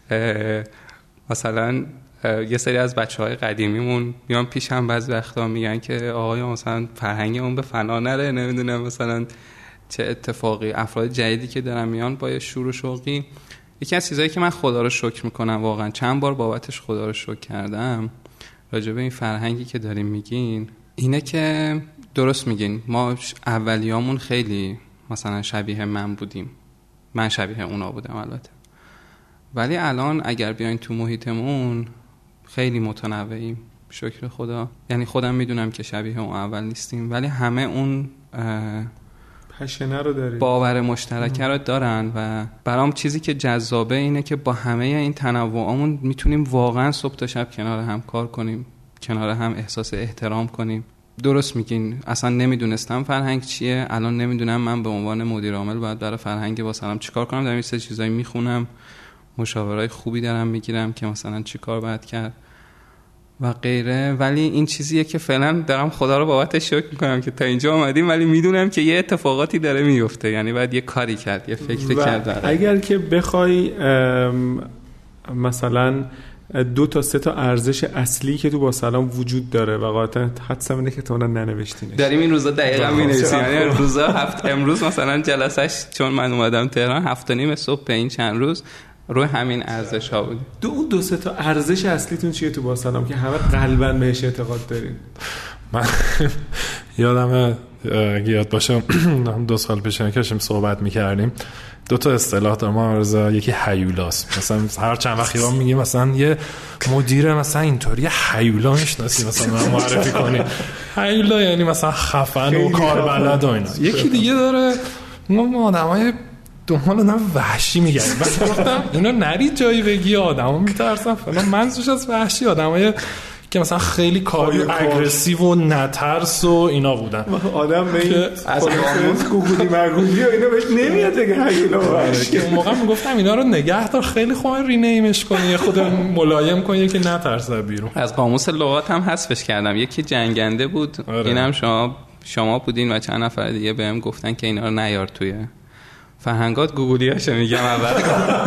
مثلا یه سری از بچه‌های قدیمیمون میان پیش هم بعضی وقتا میگن که آقای مثلا فرهنگمون به فنا نره، نمیدونم مثلا چه اتفاقی. افراد جدیدی که دارن میان با شور و شوقی، یکی از چیزایی که من خدا رو شکر میکنم واقعا چند بار بابتش خدا رو شکر کردم راجع به این فرهنگی که داریم میگین، اینه که درست میگین ما اولیامون خیلی مثلا شبیه من بودیم، من شبیه اونا بودم البته، ولی الان اگر بیاین تو محیطمون خیلی متنوعیم شکر خدا. یعنی خودم میدونم که شبیه اون اول نیستیم ولی همه اون پشنه رو داریم، باور مشترک رو دارن و برام چیزی که جذابه اینه که با همه این تنوعامون میتونیم واقعا صبح تا شب کنار هم کار کنیم، کنار هم احساس احترام کنیم. درست میگین، اصلا نمیدونستم فرهنگ چیه، الان نمیدونم من به عنوان مدیر عامل باید برای فرهنگ با سلام چیکار کنم. دارم این سه چیزایی میخونم، مشاورهای خوبی دارم میگیرم که مثلا چیکار باید کرد و غیره، ولی این چیزیه که فعلا دارم خدا رو بابتش شکر میکنم که تا اینجا اومدیم، ولی میدونم که یه اتفاقاتی داره میفته، یعنی باید یه کاری کرد، یه فکر کرد داره. اگر که بخوای مثلا دو تا سه تا ارزش اصلی که تو با سلام وجود داره و قاطعا حدسم اینه که تو اون ننوشتینش، داریم این روزا دقیقاً می‌نویسیم. یعنی روزا هفت امروز مثلا جلسهش چون من اومدم تهران هفت و نیم صبح به این چند روز روی همین ارزش ها بود. دو اون دو سه تا ارزش اصلیتون چیه تو با سلام که همه قلباً بهش اعتقاد دارین؟ من یادمه اگه یاد باشه دو سال پیش که داشتیم صحبت می‌کردیم دو تا اصطلاح دارم ما، یکی هیولاست، مثلا هر چند وقتی ما میگیم مثلا یه مدیر مثلا اینطوری هیولا میشناسی مثلا معرفی کنی، هیولا یعنی مثلا خفن و کاربلد و اینا. یکی دیگه داره ما آدمای دنبال آدم وحشی میگردیم، بعد گفتم اینا نرید جایی بگی آدما میترسن فلان، منظورش از وحشی آدمای که مثلا خیلی کاری اگریسیو و نترس و اینا بودن. آدم می از قاموس گوگلی مگولی و اینا بهش نمیاد دیگه هیولا. که اون موقع میگفتم اینا رو نگه دار، خیلی خوب رینیمش کنی، خود ملایم کنی که نترسه بیرون. از قاموس لغات هم حذفش کردم. یکی جنگنده بود، آره. اینم شما شما بودین و چند نفر دیگه بهم گفتن که اینا رو نیار توی فرهنگات گوگلیاشو میگم. اول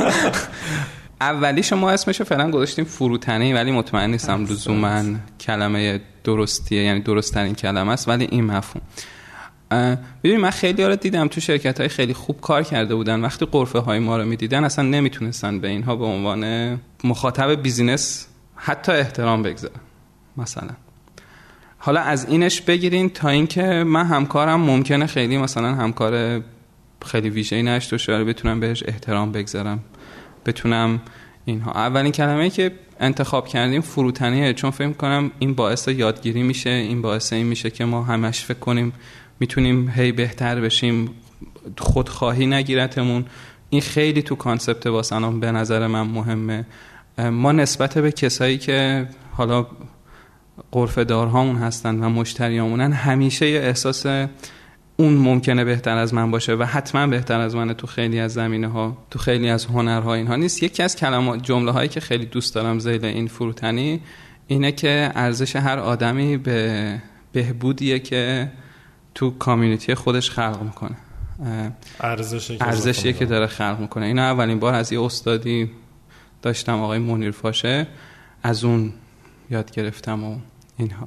اولی شما اسمشو فعلا گذاشتیم فروتنی، ولی مطمئن نیستم لزوما کلمه درستیه، یعنی درست ترین کلمه است، ولی این مفهوم. ببین من خیلی رو دیدم تو شرکت‌های خیلی خوب کار کرده بودن، وقتی غرفه های ما رو می‌دیدن اصلا نمیتونستن به اینها به عنوان مخاطب بیزینس حتی احترام بگذارن. مثلا حالا از اینش بگیرین تا اینکه من همکارم ممکنه خیلی مثلا همکار خیلی ویژه‌ای نشته باشه بتونم بهش احترام بگذارم، بتونم اینها. اولین کلمه‌ای که انتخاب کردیم فروتنیه، چون فکر کنم این باعث یادگیری میشه، این باعث این میشه که ما همش فکر کنیم میتونیم هی بهتر بشیم، خودخواهی نگیرتمون. این خیلی تو کانسپت واسنام به نظر من مهمه. ما نسبت به کسایی که حالا غرفه دارهامون هستن و مشتریامونن همیشه یه احساس اون ممکنه بهتر از من باشه و حتما بهتر از منه تو خیلی از زمینه‌ها، تو خیلی از هنرها اینها نیست. یکی از کلمات جمله‌هایی که خیلی دوست دارم ذیل این فروتنی اینه که ارزش هر آدمی به بهبودیه که تو کامیونیتی خودش خلق میکنه. ارزشی که ارزشی که داره خلق میکنه. اینو اولین بار از یه استادی داشتم، آقای منیر فاشه، از اون یاد گرفتم و اینها.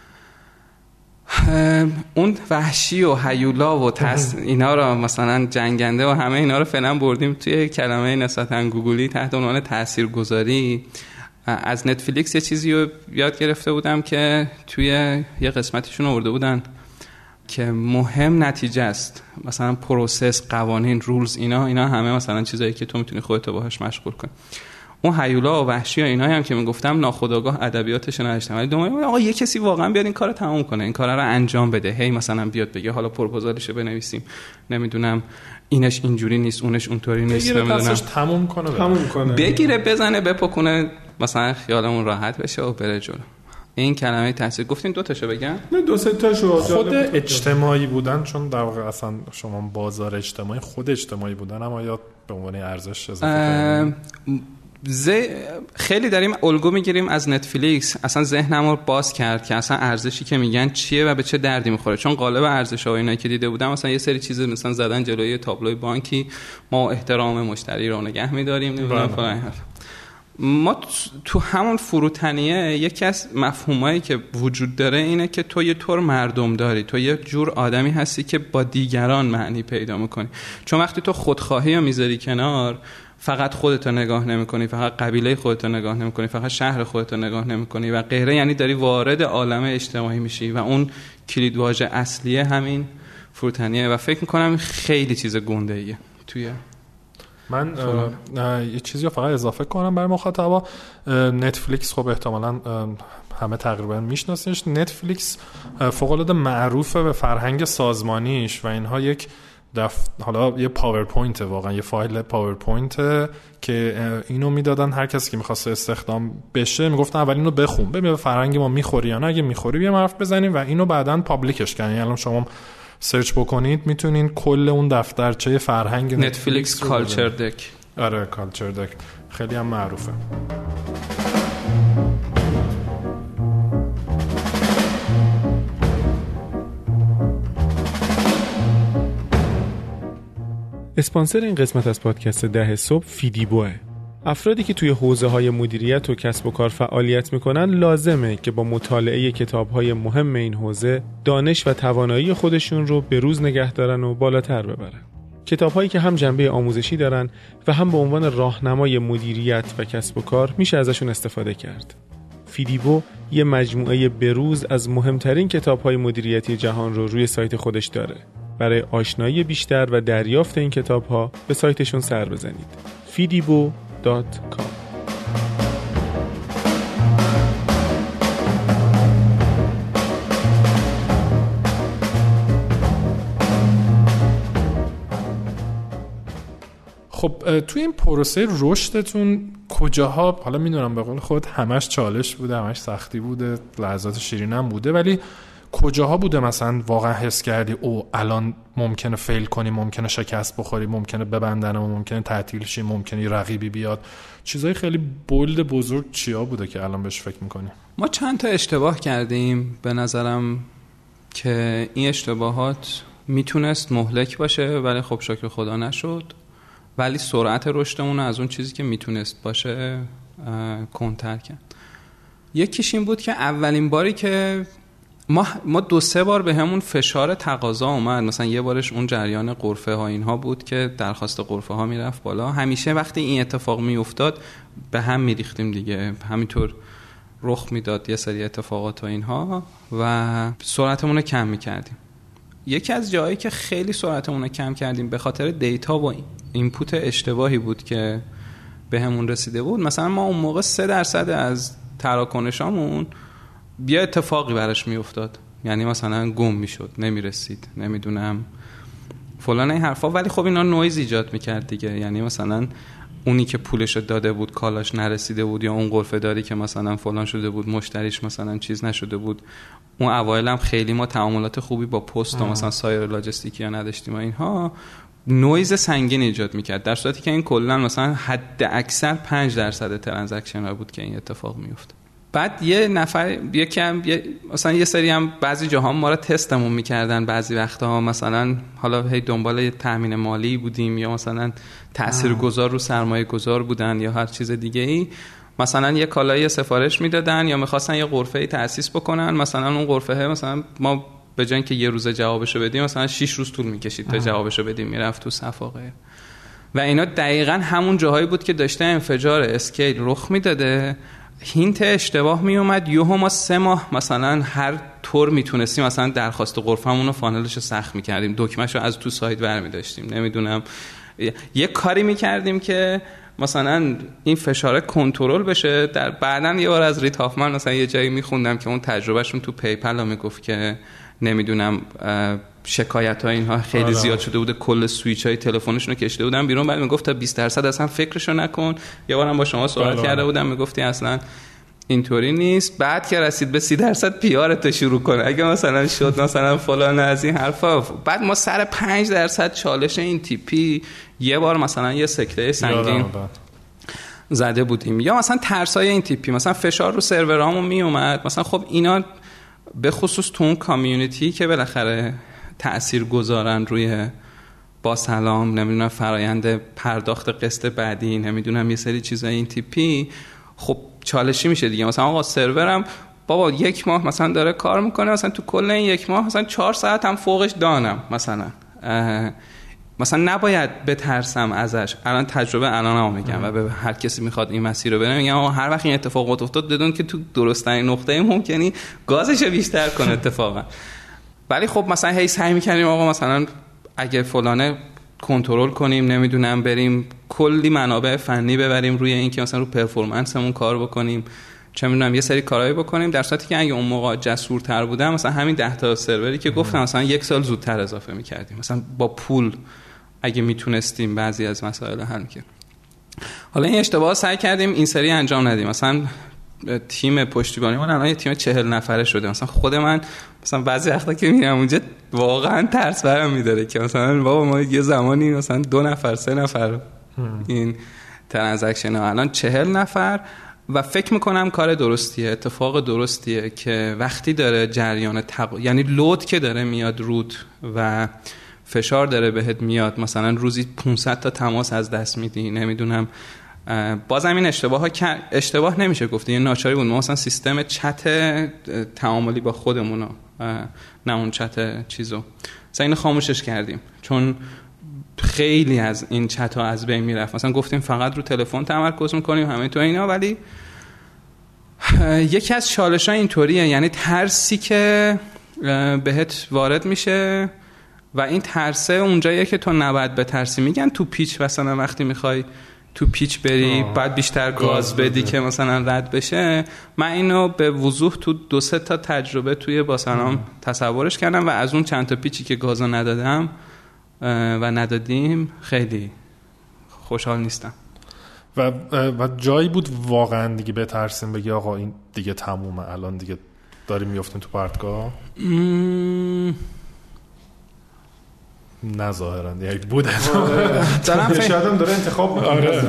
اون وحشی و هیولا و تس اینا رو مثلا جنگنده و همه اینا رو فعلا بردیم توی کلمه نسبتاً گوگلی تحت عنوان تاثیرگذاری. از نتفلیکس یه چیزی رو یاد گرفته بودم که توی یه قسمتیشون آورده بودن که مهم نتیجه است، مثلا پروسس، قوانین، رولز، اینا اینا همه مثلا چیزایی که تو میتونی خودت باهاش مشغول کنی. اون هیولا و وحشی و اینایی هم که میگفتم ناخودآگاه ادبیاتش نداشتم، ولی دوم آقا یه کسی واقعا بیاد این کارو تموم کنه، این کارا رو انجام بده، هی مثلا بیاد بگه حالا پروپوزالشو بنویسیم، نمیدونم اینش اینجوری نیست، اونش اونطوری نیست، نمیدونم تموم کنه تموم کنه بگیره بزنه بپکونه، مثلا خیالمون راحت بشه و بره جلو. این کلمه تاثیر گفتین دو تاشو بگم؟ نه دو سه تاشو. خود اجتماعی بودن، چون در واقع اصلا شما بازار اجتماعی، خود اجتماعی بودن اما یا به عنوان ارزش اضافه کردن. خیلی داریم الگو میگیریم از نتفلیکس، اصلا ذهنمو باز کرد که اصلا ارزشی که میگن چیه و به چه دردی میخوره. چون قالب ارزش‌ها و اینا که دیده بودم مثلا یه سری چیز مثلا زدن جلوی تابلوی بانکی، ما احترام مشتری رو نگه می‌داریم، نمیدونم فلان. ما تو همون فروتنیه یکی از مفهومایی که وجود داره اینه که تو یه طور مردم داری، تو یه جور آدمی هستی که با دیگران معنی پیدا میکنی. چون وقتی تو خودخواهی رو میذاری کنار، فقط خودت رو نگاه نمیکنی، فقط قبیله خودت رو نگاه نمیکنی، فقط شهر خودت رو نگاه نمیکنی و غیره، یعنی داری وارد عالم اجتماعی میشی و اون کلیدواژه اصلیه همین فروتنیه و فکر میکنم خیلی چیز گنده ایه توی. من یه چیزی رو فقط اضافه کنم برای مخاطبا. نتفلیکس خب احتمالاً همه تقریبا میشناسیش. نتفلیکس فوق‌العاده معروفه به فرهنگ سازمانیش و اینها یک دف... حالا یه پاورپوینت، واقعا یه فایل پاورپوینت که اینو میدادن هر کسی که می‌خواد استخدام بشه میگفتن اول اینو بخون ببین به فرهنگ ما میخوری یا نه، اگه میخوری بیا حرف بزنیم و اینو بعداً پابلیکش کنیم. یعنی الان شما سرچ بکنید میتونین کل اون دفترچه فرهنگ نتفلیکس کالچر دک. آره کالچر دک خیلی هم معروفه. اسپانسر این قسمت از پادکست ده صبح فیدیبوه. افرادی که توی حوزه‌های مدیریت و کسب و کار فعالیت میکنن لازمه که با مطالعه کتاب‌های مهم این حوزه دانش و توانایی خودشون رو به روز نگه دارن و بالاتر ببرن. کتاب‌هایی که هم جنبه آموزشی دارن و هم به عنوان راهنمای مدیریت و کسب و کار میشه ازشون استفاده کرد. فیدیبو یه مجموعه بروز از مهمترین کتاب‌های مدیریتی جهان رو روی سایت خودش داره. برای آشنایی بیشتر و دریافت این کتاب‌ها به سایتشون سر بزنید. فیدیبو دات کام. خب توی این پروسه رشدتون کجاها، حالا میدونم به قول خود همش چالش بوده، همش سختی بوده، لحظات شیرین هم بوده، ولی کجاها بوده مثلا واقعا حس کردی او الان ممکنه فیل کنی، ممکنه شکست بخوری، ممکنه ببندن و ممکنه تعطیل شی، ممکنه رقیبی بیاد؟ چیزای خیلی بولد بزرگ چیا بوده که الان بهش فکر میکنی؟ ما چند تا اشتباه کردیم به نظرم که این اشتباهات میتونست مهلک باشه ولی خب شکر خدا نشد، ولی سرعت رشدمون از اون چیزی که میتونست باشه کنتر کرد. یکیش این بود که اولین باری که ما ما دو سه بار به همون فشار تقاضا اومد، مثلا یه بارش اون جریان غرفه ها اینها بود که درخواست غرفه ها میرفت بالا، همیشه وقتی این اتفاق میافتاد به هم میریختیم دیگه، همینطور رخ میداد یه سری اتفاقات و اینها و سرعتمون رو کم میکردیم. یکی از جایی که خیلی سرعتمون رو کم کردیم به خاطر دیتا و اینپوت اشتباهی بود که به همون رسیده بود. مثلا ما اون موقع سه درصد از تراکنشامون بیا اتفاقی براش میافتاد، یعنی مثلا گم میشد، نمیرسید، نمیدونم فلان این حرفا، ولی خب اینا نویز ایجاد میکرد دیگه. یعنی مثلا اونی که پولشو داده بود کالاش نرسیده بود، یا اون غرفه داری که مثلا فلان شده بود مشتریش مثلا چیز نشده بود. اون اوایل هم خیلی ما تعاملات خوبی با پست و مثلا سایر لاجستیکی ها نداشتیم و اینها نویز سنگین ایجاد میکرد، در صورتی که این کلا مثلا حد اکثر پنج درصد ترانزکشن ها بود که این اتفاق میفته. بعد یه نفر یکم یه مثلا یه سری هم بعضی جاها ما رو تستمون میکردن، بعضی وقتا مثلا حالا هی دنبال تامین مالی بودیم یا مثلا تاثیرگذار رو سرمایه گذار بودن یا هر چیز دیگه ای، مثلا یه کالایی سفارش میدادن یا میخواستن یه غرفه تأسیس بکنن، مثلا اون غرفه مثلا ما به جای اینکه یه روز جوابشو بدیم مثلا شش روز طول میکشید تا جوابشو بدیم، میرفت تو صفحه و اینا دقیقاً همون جاهایی بود که داشته انفجار اسکیل رخ میداده. هینت اشتباه می اومد، یهو ما سه ماه مثلا هر طور میتونستیم مثلا درخواست غرفمون رو فانلش رو سخت میکردیم، دکمهش رو از تو سایت برمی داشتیم، نمیدونم یه کاری میکردیم که مثلا این فشاره کنترل بشه. در بعداً یه بار از ریت هافمن مثلا یه جایی میخوندم که اون تجربهشون تو پیپل میگفت که نمیدونم شکایت ها اینها خیلی آره. زیاد شده بوده، کل سویچ های تلفنشون رو کشیده بودن بیرون، بعد میگفت تا بیست درصد اصلا فکرشو نکن. یه بارم با شما سوال کرده بودم میگفتی اصلا اینطوری نیست، بعد که رسید به سی درصد پیارت شروع کنه اگه مثلا شد مثلا فلان از این حرفا. بعد ما سر پنج درصد چالش این تیپی یه بار مثلا یه سکته سنگین زده بودیم، یا مثلا ترسای این تیپی مثلا فشار رو سرورامون می اومد مثلا. خب اینا به خصوص تو اون کامیونیتی که بالاخره تأثیر گذارن روی با سلام نمیدونم فرایند پرداخت قسط بعدی نمیدونم یه سری چیزای این تیپی، خب چالشی میشه دیگه. مثلا آقا سرورم بابا یک ماه مثلا داره کار میکنه، مثلا تو کل این یک ماه مثلا چهار ساعت هم فوقش دانم مثلا مثلا نباید بترسم ازش. الان تجربه الانم میگم و به هر کسی میخواد این مسیر رو بره میگم هر وقت این اتفاق افتاد بدون که تو درست‌ترین نقطه ممکنی گازش رو بیشتر کنه اتفاقا. ولی خب مثلا هی سعی میکنیم آقا مثلا اگه فلانه کنترل کنیم، نمیدونم بریم کلی منابع فنی ببریم روی این که مثلا رو پرفورمنسمون کار بکنیم، چه میدونم یه سری کارهایی بکنیم، در صورتی که اگه اون موقع جسورتر بودم مثلا همین ده تا سروری که گفتم مثلا یک سال زودتر اضافه میکردیم، مثلا با پول اگه میتونستیم بعضی از مسائل حل کنیم. حالا این اشتباه سعی کردیم این سری انجام ندیم. مثلا تیم پشتیبانی من الان یه تیم چهل نفره شده، مثلا خود من مثلا بعضی وقتا که میرم اونجا واقعا ترس برم میداره که مثلا بابا ما یه زمانی مثلا دو نفر سه نفر این ترانزکشن ها الان چهل نفر و فکر میکنم کار درستیه، اتفاق درستیه که وقتی داره جریان تق... یعنی لود که داره میاد رود و فشار داره بهت میاد، مثلا روزی پانصد تا تماس از دست میدی، نمیدونم بازم این اشتباه ها اشتباه نمیشه گفت، یه ناچاری بود. ما مثلا سیستم چت تعاملی با خودمون نه اون چت چیزو مثلا اینو خاموشش کردیم چون خیلی از این چت ها از بین میرفت. مثلا گفتیم فقط رو تلفن تمرکز میکنیم همه تو اینا، ولی یکی از چالش ها اینطوریه، یعنی ترسی که بهت وارد میشه و این ترسه اونجاییه که تو نباید بترسی. میگن تو پیچ مثلا وقتی میخوای تو پیچ بری بعد بیشتر گاز بدی که مثلا رد بشه. من اینو به وضوح تو دو سه تا تجربه توی با سلام تصورش کردم و از اون چند تا پیچی که گازو ندادم و ندادیم خیلی خوشحال نیستم. و و جایی بود واقعا دیگه بترسیم بگی آقا این دیگه تمومه الان دیگه داریم میافتیم تو پرتگاه؟ نه ظاهرا یک بود دارم شایدم داره انتخاب میکنه.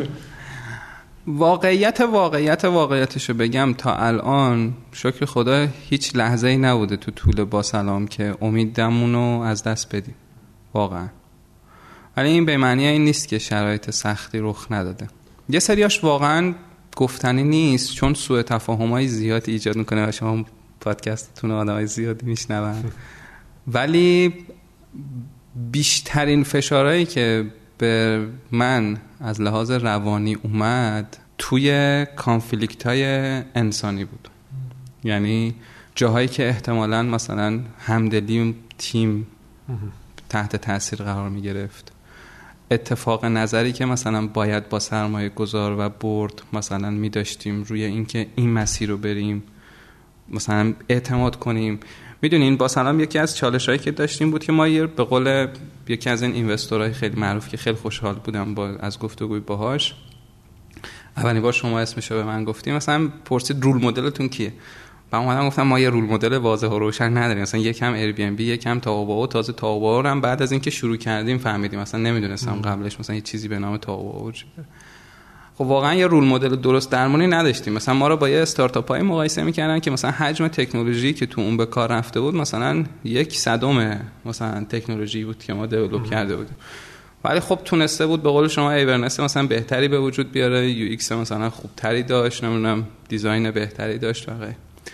واقعیت واقعیت واقعیتشو بگم تا الان شکر خدا هیچ لحظه‌ای نبوده تو طول با سلام که امیدمونو از دست بدیم واقعا. ولی این به معنی این نیست که شرایط سختی رخ نداده. یه سریاش واقعا گفتنی نیست چون سوء تفاهم‌های زیادی ایجاد میکنه و شما پادکستتون آدمای زیادی میشنون. ولی بیشترین فشارهایی که به من از لحاظ روانی اومد توی کانفلیکت‌های انسانی بود. یعنی جاهایی که احتمالاً مثلا همدلی تیم تحت تاثیر قرار می گرفت، اتفاق نظری که مثلا باید با سرمایه گذار و بورد مثلا می داشتیم روی اینکه این مسیر رو بریم، مثلا اعتماد کنیم. میدونین با سلام یکی از چالشایی که داشتیم بود که ما یه به قول یکی از این اینوستورهای خیلی معروف که خیلی خوشحال بودم با از گفتگوی باهاش، اولین بار شما اسمشو به من گفتیم، مثلا پرسید رول مدلتون کیه؟ و اومدم گفتم ما یه رول مدل واضح و روشن نداریم، مثلا یکم ایر بی ام بی، یکم تاوباو، تازه تاوباو رو هم بعد از اینکه شروع کردیم فهمیدیم، مثلا نمیدونستم قبلش مثلا یه چیزی به نام تاوباو وجود داره. خب واقعا یه رول مدل درست درمانی نداشتیم. مثلا ما رو با یه استارتاپ‌های مقایسه می‌کردن که مثلا حجم تکنولوژی که تو اون به کار رفته بود مثلا یک صدم مثلا تکنولوژی بود که ما دیولپ کرده بودیم، ولی خب تونسته بود به قول شما ایورنس مثلا بهتری به وجود بیاره، یو ایکس مثلا خوبتری داشت، نمیدونم دیزاین بهتری داشت و غیره.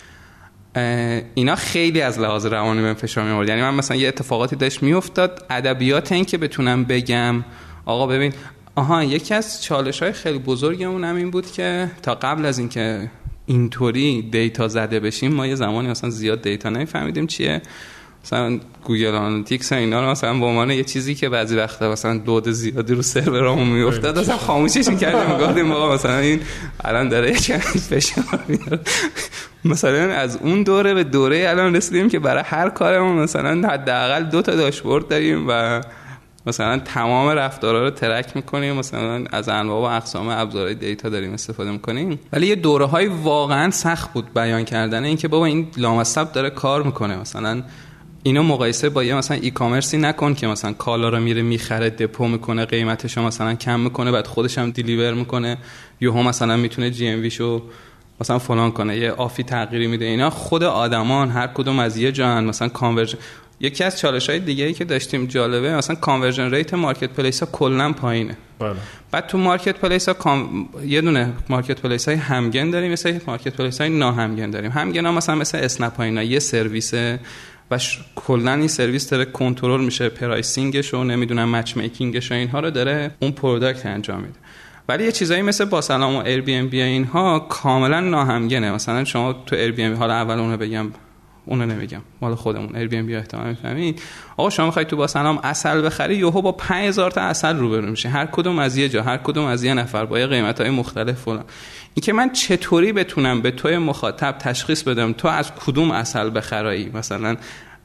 اینا خیلی از لحاظ روانی به فشار می‌آورد. یعنی من مثلا یه اتفاقاتی داشت میافتاد، ادبیات این که بتونم بگم آقا ببین آها، یکی از چالش‌های خیلی بزرگمون هم این بود که تا قبل از اینکه اینطوری دیتا زده بشیم ما یه زمانی مثلا زیاد دیتا نمی‌فهمیدیم چیه، مثلا گوگل آنالیتیکس اینا رو مثلا به عنوان یه چیزی که بعضی وقتا مثلا لود زیادی رو سرورامون میافتاد مثلا خاموشش می‌کردیم، میگفتیم آقا مثلا این الان داره یه فشار میاره. مثلا از اون دوره به دوره الان رسیدیم که برای هر کارمون مثلا حداقل دو تا داشبورد داریم و مثلا تمام رفتارها رو ترک میکنیم، مثلا از انواع و اقسام ابزارهای دیتا داریم استفاده میکنیم. ولی یه دوره‌های واقعا سخت بود بیان کردن این که بابا این لامصب داره کار میکنه، مثلا اینو مقایسه با یه مثلا ای کامرسی نکن که مثلا کالا رو میره میخره، دپو میکنه، قیمتش رو مثلا کم میکنه، بعد خودش هم دیلیور میکنه، یهو مثلا میتونه جی ام ویشو مثلا فلان کنه، یه آفی تغییری میده. اینا خود آدمان هر کدوم از یه جان مثلا کانورژن. یکی از چالش‌های دیگه‌ای که داشتیم جالبه، مثلا کانورژن ریت مارکت پلیس ها کلا پایینه. بله. بعد تو مارکت پلیس ها کام... یه دونه مارکت پلیس های همگن داریم، مثلا مارکت پلیس های ناهمگن داریم. همگن ها مثلا مثل اسنپ اینا یه سرویسه و ش... کلا این سرویس داره کنترل میشه، پرایسینگش و نمیدونم مچ میکینگش و اینها رو داره اون پروداکت انجام میده. ولی یه چیزایی مثل با سلام و ایر بی ام بی اینها کاملا ناهمگنه. مثلا شما تو ایر بی ام بی، حالا اول اونو بگم اونو نمیگم، مال خودمون ایر بی ام بی احتمال میفهمید، آقا شما میخواید تو با سلام عسل بخری، یهو با پنج هزار تا عسل روبرو میشه، هر کدوم از یه جا، هر کدوم از یه نفر، با یه قیمتای مختلف فلان. این که من چطوری بتونم به توی مخاطب تشخیص بدم تو از کدوم عسل بخرایی، مثلا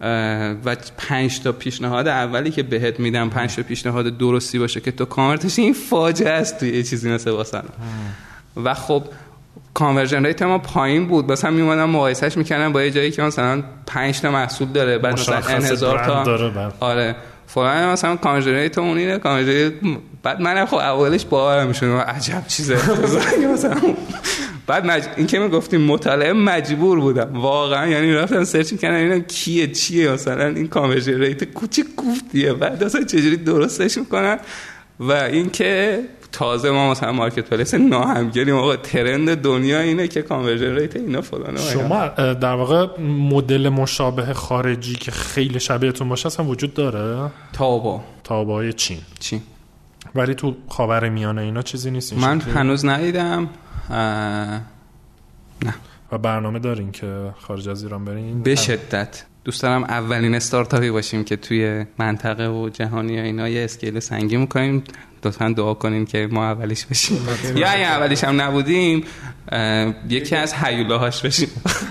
و پنج تا پیشنهاد اولی که بهت میدم پنج تا پیشنهاد درستی باشه که تو کانورتش، این فاجعه است توی یه چیزی مثل با سلام. و خب کانورژن ریت ما پایین بود، مثلا میومدم مقایسهش میکردم با یه جایی که مثلا پنج تا محصول داره، بعد مثلا هزار تا آره فلان، مثلا کانورژن ریت اون اینه، کانورژن بعد منم خب اولش باورم میشد عجب چیزه مثلا. بعد مج... این که میگفتیم مطالعه مجبور بودم واقعا، یعنی رفتم سرچ کردم اینا کیه چیه، مثلا این کانورژن ریت کوچیک کوفتیه، بعد اصلا چجوری درستش میکنن. و این که تازه ما مثلا مارکت پلیس ناهمگنیم، آقا ترند دنیا اینه که کانورژن ریت اینا فلانه. شما در واقع مدل مشابه خارجی که خیلی شبیهتون باشه اصلا وجود داره؟ تاوبا تاوبای چین چین ولی تو خاورمیانه اینا چیزی نیست؟ من شکلی؟ هنوز ندیدم. نه. و برنامه دارین که خارج از ایران برین؟ به شدت دوست دارم اولین استارتاپی باشیم که توی منطقه و جهانی و اینا یه اسکیل سنگین می‌کنیم. لطفاً دعا کنین که ما اولیش بشیم یا اگه اولیش هم نبودیم یکی از هیولاهاش بشیم.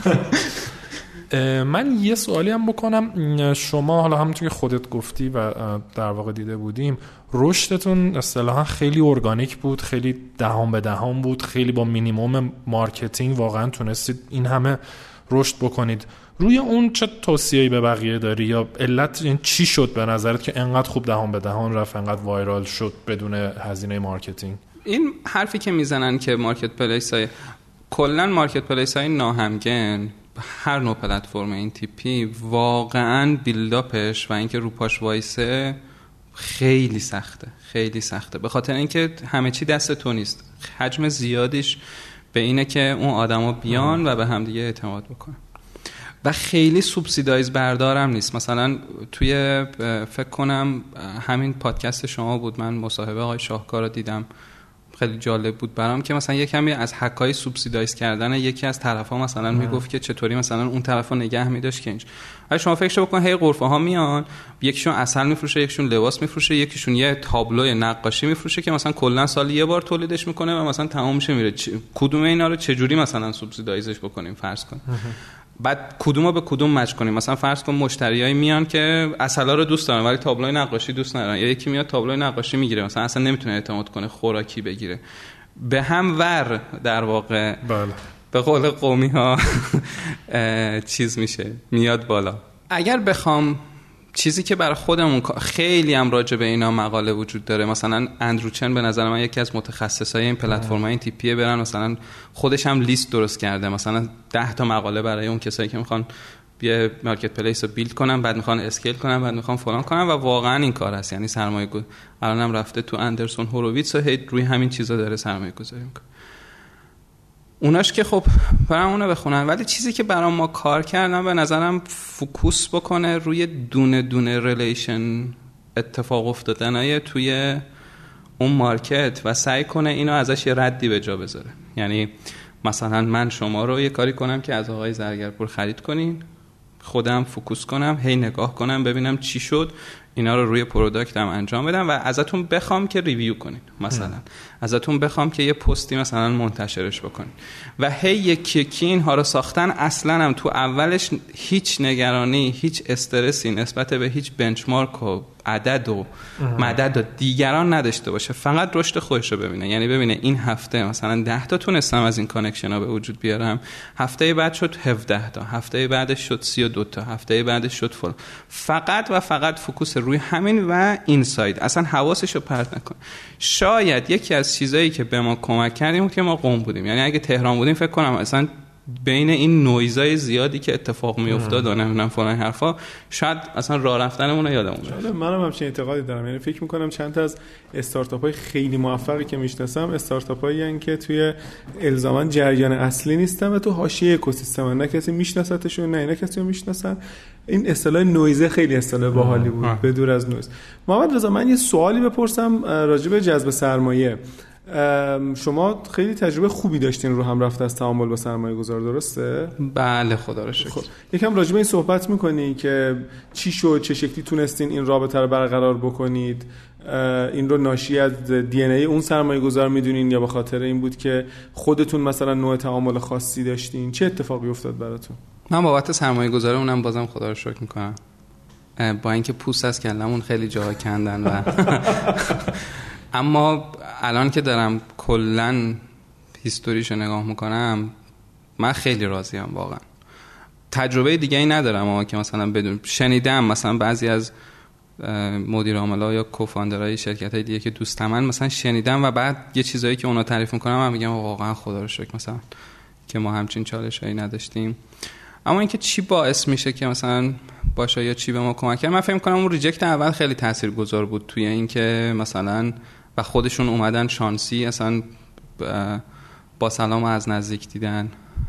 من یه سوالی هم بکنم، شما حالا همونطور که خودت گفتی و در واقع دیده بودیم رشدتون اصطلاحاً خیلی ارگانیک بود، خیلی دهان به دهان بود، خیلی با مینیمم مارکتینگ واقعاً تونستید این همه رشد بکنید. روی اون چه توصیه‌ای به بقیه داری یا علت این چی شد به نظرت که انقدر خوب دهان به دهان رفت، انقدر وایرال شد بدون هزینه مارکتینگ؟ این حرفی که میزنن که مارکت پلیس های کلا مارکت پلیس های ناهمگن، هر نوع پلتفرم این تیپی واقعا بیلداپش و اینکه رو پاش وایسه خیلی سخته، خیلی سخته، به خاطر اینکه همه چی دست تو نیست. حجم زیادیش به اینه که اون آدما بیان و به همدیگه اعتماد بکنن و خیلی سوبسیدایز بردارم نیست. مثلا توی فکر کنم همین پادکست شما بود، من مصاحبه آقای شاهکار رو دیدم، خیلی جالب بود برام که مثلا یک کمی از حکای سوبسیدایز کردن یکی از طرفا مثلا میگفت که چطوری مثلا اون طرفو نگه می‌داشت که اینج. اگه شما فکر بکن هی غرفه ها میان، یکیشون عسل میفروشه، یکیشون لباس میفروشه، یکیشون یه تابلوی نقاشی میفروشه که مثلا کلا سال یه بار تولیدش میکنه و مثلا تمام میشه میره. کدوم اینا رو چه جوری مثلا سوبسیدایزش بکنیم فرض کن. بعد کدومو به کدوم مچ کنیم. مثلا فرض کن مشتریایی میان که عسلا رو دوست دارن ولی تابلوی نقاشی دوست ندارن، یا یکی میاد تابلوی نقاشی میگیره مثلا اصلا نمیتونه اعتماد کنه خوراکی بگیره، به هم ور در واقع بله. به قول قومی ها چیز میشه میاد بالا. اگر بخوام چیزی که برای خودمون خیلی هم راجع به اینا مقاله وجود داره، مثلا اندرو چن به نظر من یکی از متخصصای این پلتفرم‌های این تیپیه، برن مثلا خودش هم لیست درست کرده، مثلا ده تا مقاله برای اون کسایی که میخوان یه مارکت پلیس رو بیلد کنن، بعد میخوان اسکیل کنن، بعد میخوان فلان کنن و واقعا این کار هست. یعنی سرمایه گذاری الانم رفته تو اندرسون هوروویتس و روی همین چیزا داره سرمایه گذاری میکنه. اوناش که خب برام اونو بخونن، ولی چیزی که برام ما کار کردن به نظرم فوکوس بکنه روی دونه دونه ریلیشن اتفاق افتادنای توی اون مارکت و سعی کنه اینو ازش یه ردی به جا بذاره. یعنی مثلا من شما رو یه کاری کنم که از آقای زرگرپور خرید کنین، خودم فوکوس کنم، هی نگاه کنم ببینم چی شد، اینا رو روی پروداکتم انجام بدم و ازتون بخوام که ریویو کنین، مثلا ام. ازتون بخوام که یه پستی مثلا منتشرش بکنین و هی یکی یکی اینها رو ساختن. اصلا هم تو اولش هیچ نگرانی، هیچ استرسی نسبت به هیچ بنچمارک و عدد و مدد و دیگران نداشته باشه، فقط رشد خودش رو ببینه. یعنی ببینه این هفته مثلا ده تا تونستم از این کانکشن ها به وجود بیارم، هفته بعد شد هفده تا، هفته بعدش شد سی و دو تا، هفته بعدش شد فلان. فقط و فقط فوکوس روی همین و اینساید، اصلا حواسش رو پرت نکن. شاید یکی از چیزایی که به ما کمک کردیم که ما قم بودیم، یعنی اگه تهران بودیم فکر کنم اصلا بین این نویزای زیادی که اتفاق میافتاد و نمیدونم فلان حرفا شاید اصلا راه رفتنمون رو یادمون بره. منم همچین اعتقادی دارم. یعنی فکر میکنم چند تا از استارتاپ‌های خیلی موفقی که میشناسم استارتاپ‌هایی ان که توی الزاما جریان اصلی نیستن و تو حاشیه اکوسیستم، نه کسی میشناستشون نه نه کسی رو میشناسن. این اصطلاح نویزه خیلی اصطلاح باحالی بود، به دور از نویز. محمد رضا، من یه سوالی بپرسم راجع به جذب سرمایه. شما خیلی تجربه خوبی داشتین رو هم رفته از تعامل با سرمایه گذار، درسته؟ بله خدا رو شکر. خب. یکم راجع به این صحبت میکنی که چی شد، چه شکلی تونستین این رابطه رو برقرار بکنید؟ این رو ناشی از دی ان ای اون سرمایه گذار میدونین یا به خاطر این بود که خودتون مثلا نوع تعامل خاصی داشتین؟ چه اتفاقی افتاد براتون؟ من بابت سرمایه گذاره اونم بازم خدا رو شکر میکنم، با اینکه پوست از کلمون خیلی جاها کندن و اما الان که دارم کلن هیستوریشو نگاه میکنم من خیلی راضیم واقعا. تجربه دیگه ای ندارم اما که مثلا بدون شنیدم مثلا بعضی از مدیر عامل‌ها یا کوفاندرهای شرکت‌های دیگه که دوست من مثلا شنیدم و بعد یه چیزایی که اونا تعریف میکنم من میگم واقعا خدا رو شکر مثلا که ما همچین چالشایی نداشتیم. اما اینکه چی باعث میشه که مثلا باشه یا چی به ما کمک کرد، من فکر می‌کنم اون ریجکت اول خیلی تاثیرگذار بود توی اینکه مثلا و خودشون اومدن شانسی اصلا با سلام از نزدیک دیدن.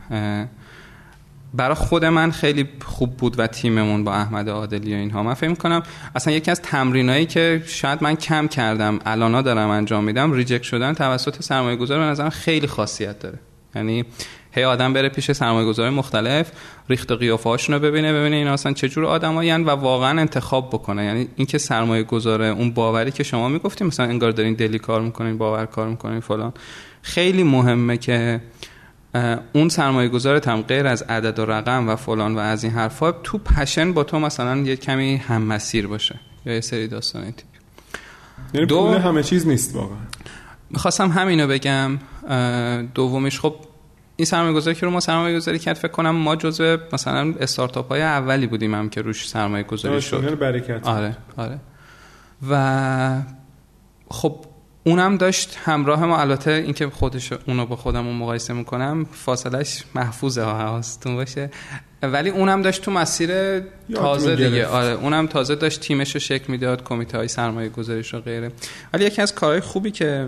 برای خود من خیلی خوب بود و تیممون با احمد عادلی و اینها. من فکر می‌کنم اصلا یکی از تمرینایی که شاید من کم کردم الانا دارم انجام میدم، ریجکت شدن توسط سرمایه‌گذار به نظرم خیلی خاصیت داره. یعنی هی آدم بره پیش سرمایه‌گذارای مختلف، ریخت و قیافه‌هاشون رو ببینه، ببینه اینا اصلا چه جور آدمایین و واقعا انتخاب بکنه. یعنی اینکه سرمایه‌گذار اون باوری که شما میگفتیم مثلا انگار دارین دلی کار میکنین، باور کار میکنین فلان، خیلی مهمه که اون سرمایه‌گذارت هم غیر از عدد و رقم و فلان و از این حرفا تو پشن با تو مثلا یه کمی هم مسیر باشه یا یه سری داستانی تیپ. یعنی دو... پول همه چیز نیست واقعا. می‌خواستم همینو بگم. دومیش خب این سرمایه‌گذاری که رو ما سرمایه‌گذاری کرد فکر کنم ما جزو مثلا استارتاپ‌های اولی بودیم هم که روش سرمایه‌گذاری شد. برکت. آره آره. و خب اونم داشت همراه ما، البته اینکه خودش اونو با خودمون مقایسه میکنم فاصلش محفوظه ها حواستون باشه، ولی اونم داشت تو مسیر تازه دیگه. آره اونم تازه داشت تیمش رو شکل میداد، کمیته های سرمایه گذاریش و غیره. ولی یکی از کارهای خوبی که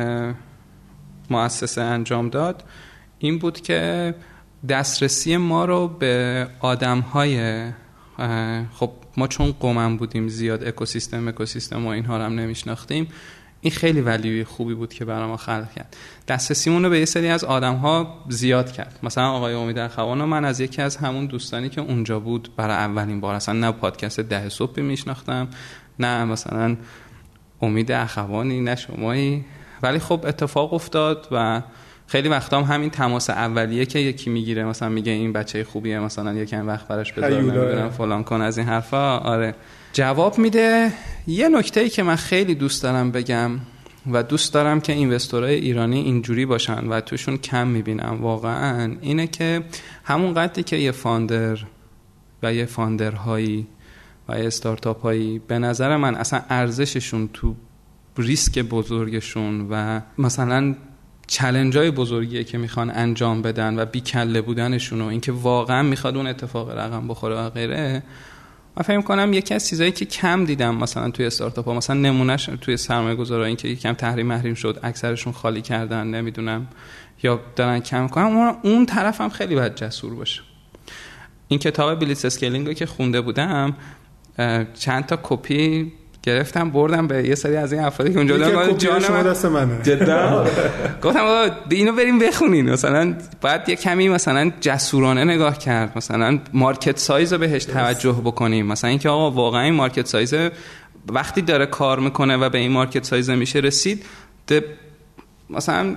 مؤسسه انجام داد این بود که دسترسی ما رو به آدم های خب ما چون قومم بودیم زیاد اکوسیستم اکوسیستم و اینها رو هم نمیشناختیم، این خیلی ولیوی خوبی بود که برای ما خلق کرد. دسترسیمون رو به یه سری از آدم‌ها زیاد کرد. مثلا آقای امید اخوان، من از یکی از همون دوستانی که اونجا بود برای اولین بار اصلا نه پادکست ده صبح میشناختم نه مثلا امید اخوانی نه شمایی، ولی خب اتفاق افتاد و خیلی وقتا هم همین تماس اولیه که یکی میگیره مثلا میگه این بچه خوبیه مثلا یکم وقت براش بذار نمیدونم فلان کن از این حرفا، آره جواب میده. یه نکته‌ای که من خیلی دوست دارم بگم و دوست دارم که اینوستورهای ایرانی اینجوری باشن و توشون کم میبینم واقعا، اینه که همون قدری که یه فاندر و یه فاندرهایی و یه استارتاپ هایی به نظر من اصلا ارزششون تو ریسک بزرگشون و مثلا چالش های بزرگیه که میخوان انجام بدن و بی کله بودنشون و اینکه واقعا میخواد اون اتفاق رقم بخوره و غیره، من فکر می‌کنم یکی از چیزایی که کم دیدم مثلا توی استارتاپ‌ها، مثلا نمونهش توی سرمایه‌گذارا این که یکم تحریم محریم شد، اکثرشون خالی کردن نمیدونم یا دارن کم کنن، اون طرف هم خیلی باید جسور باشه. این کتاب بلیتز اسکیلینگ رو که خونده بودم چند تا کپی گرفتم بردم به یه سری از این افرادی که اونجا بودن، جان من دست منه جدا گفتم آقا اینو بریم بخونین، مثلا بعد یه کمی مثلا جسورانه نگاه کرد، مثلا مارکت سایز رو بهش توجه بکنیم، مثلا اینکه آقا واقعا این مارکت سایز وقتی داره کار میکنه و به این مارکت سایز میشه رسید مثلا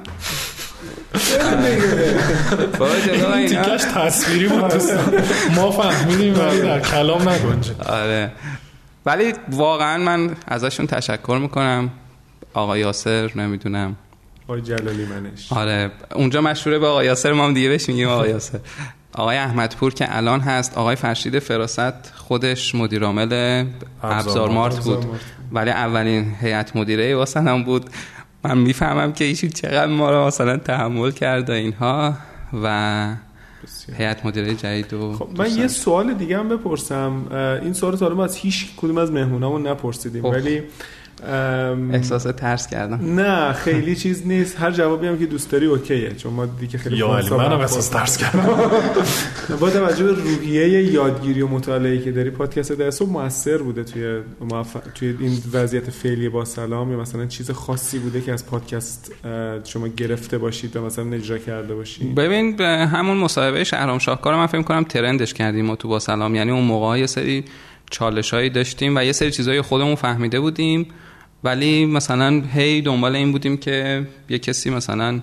این تیکش تصویری بود ما فهمیدیم ولی در کلام نگنجه. آره ولی واقعا من ازشون تشکر میکنم، آقا یاسر نمیدونم آقای جلالی منش، آره اونجا مشهوره به آقا یاسر، ما هم دیگه بهش میگیم آقا یاسر، آقای احمدپور که الان هست، آقای فرشید فراست خودش مدیر عامل ابزار مارت بود ولی اولین هیئت مدیره واسه بود. من میفهمم که ایشون چقدر ما رو مثلا تحمل کرده اینها و هیئت مدیره جدید. و خب من یه سوال دیگه هم بپرسم، این سوال تا الان از هیچ کدوم از مهمونامون نپرسیدیم ولی احساس ترس کردم. نه خیلی چیز نیست، هر جوابی هم که دوست داری اوکیه، چون ما دیگه خیلی یا علی منم احساس ترس کردم. با توجه به روحیه یادگیری و مطالعه‌ای که داری، پادکست ده صبح موثر بوده توی موفق... توی این وضعیت فعلی با سلام، یا مثلا چیز خاصی بوده که از پادکست شما گرفته باشید و مثلا اجرا کرده باشید؟ ببین به همون مصاحبه شهرام شاهکار من فکر می‌کنم ترندش کردیم ما تو با سلام، یعنی اون موقع یه سری چالشایی داشتیم و یه سری چیزایی خودمون فهمیده بودیم ولی مثلا هی دنبال این بودیم که یه کسی مثلا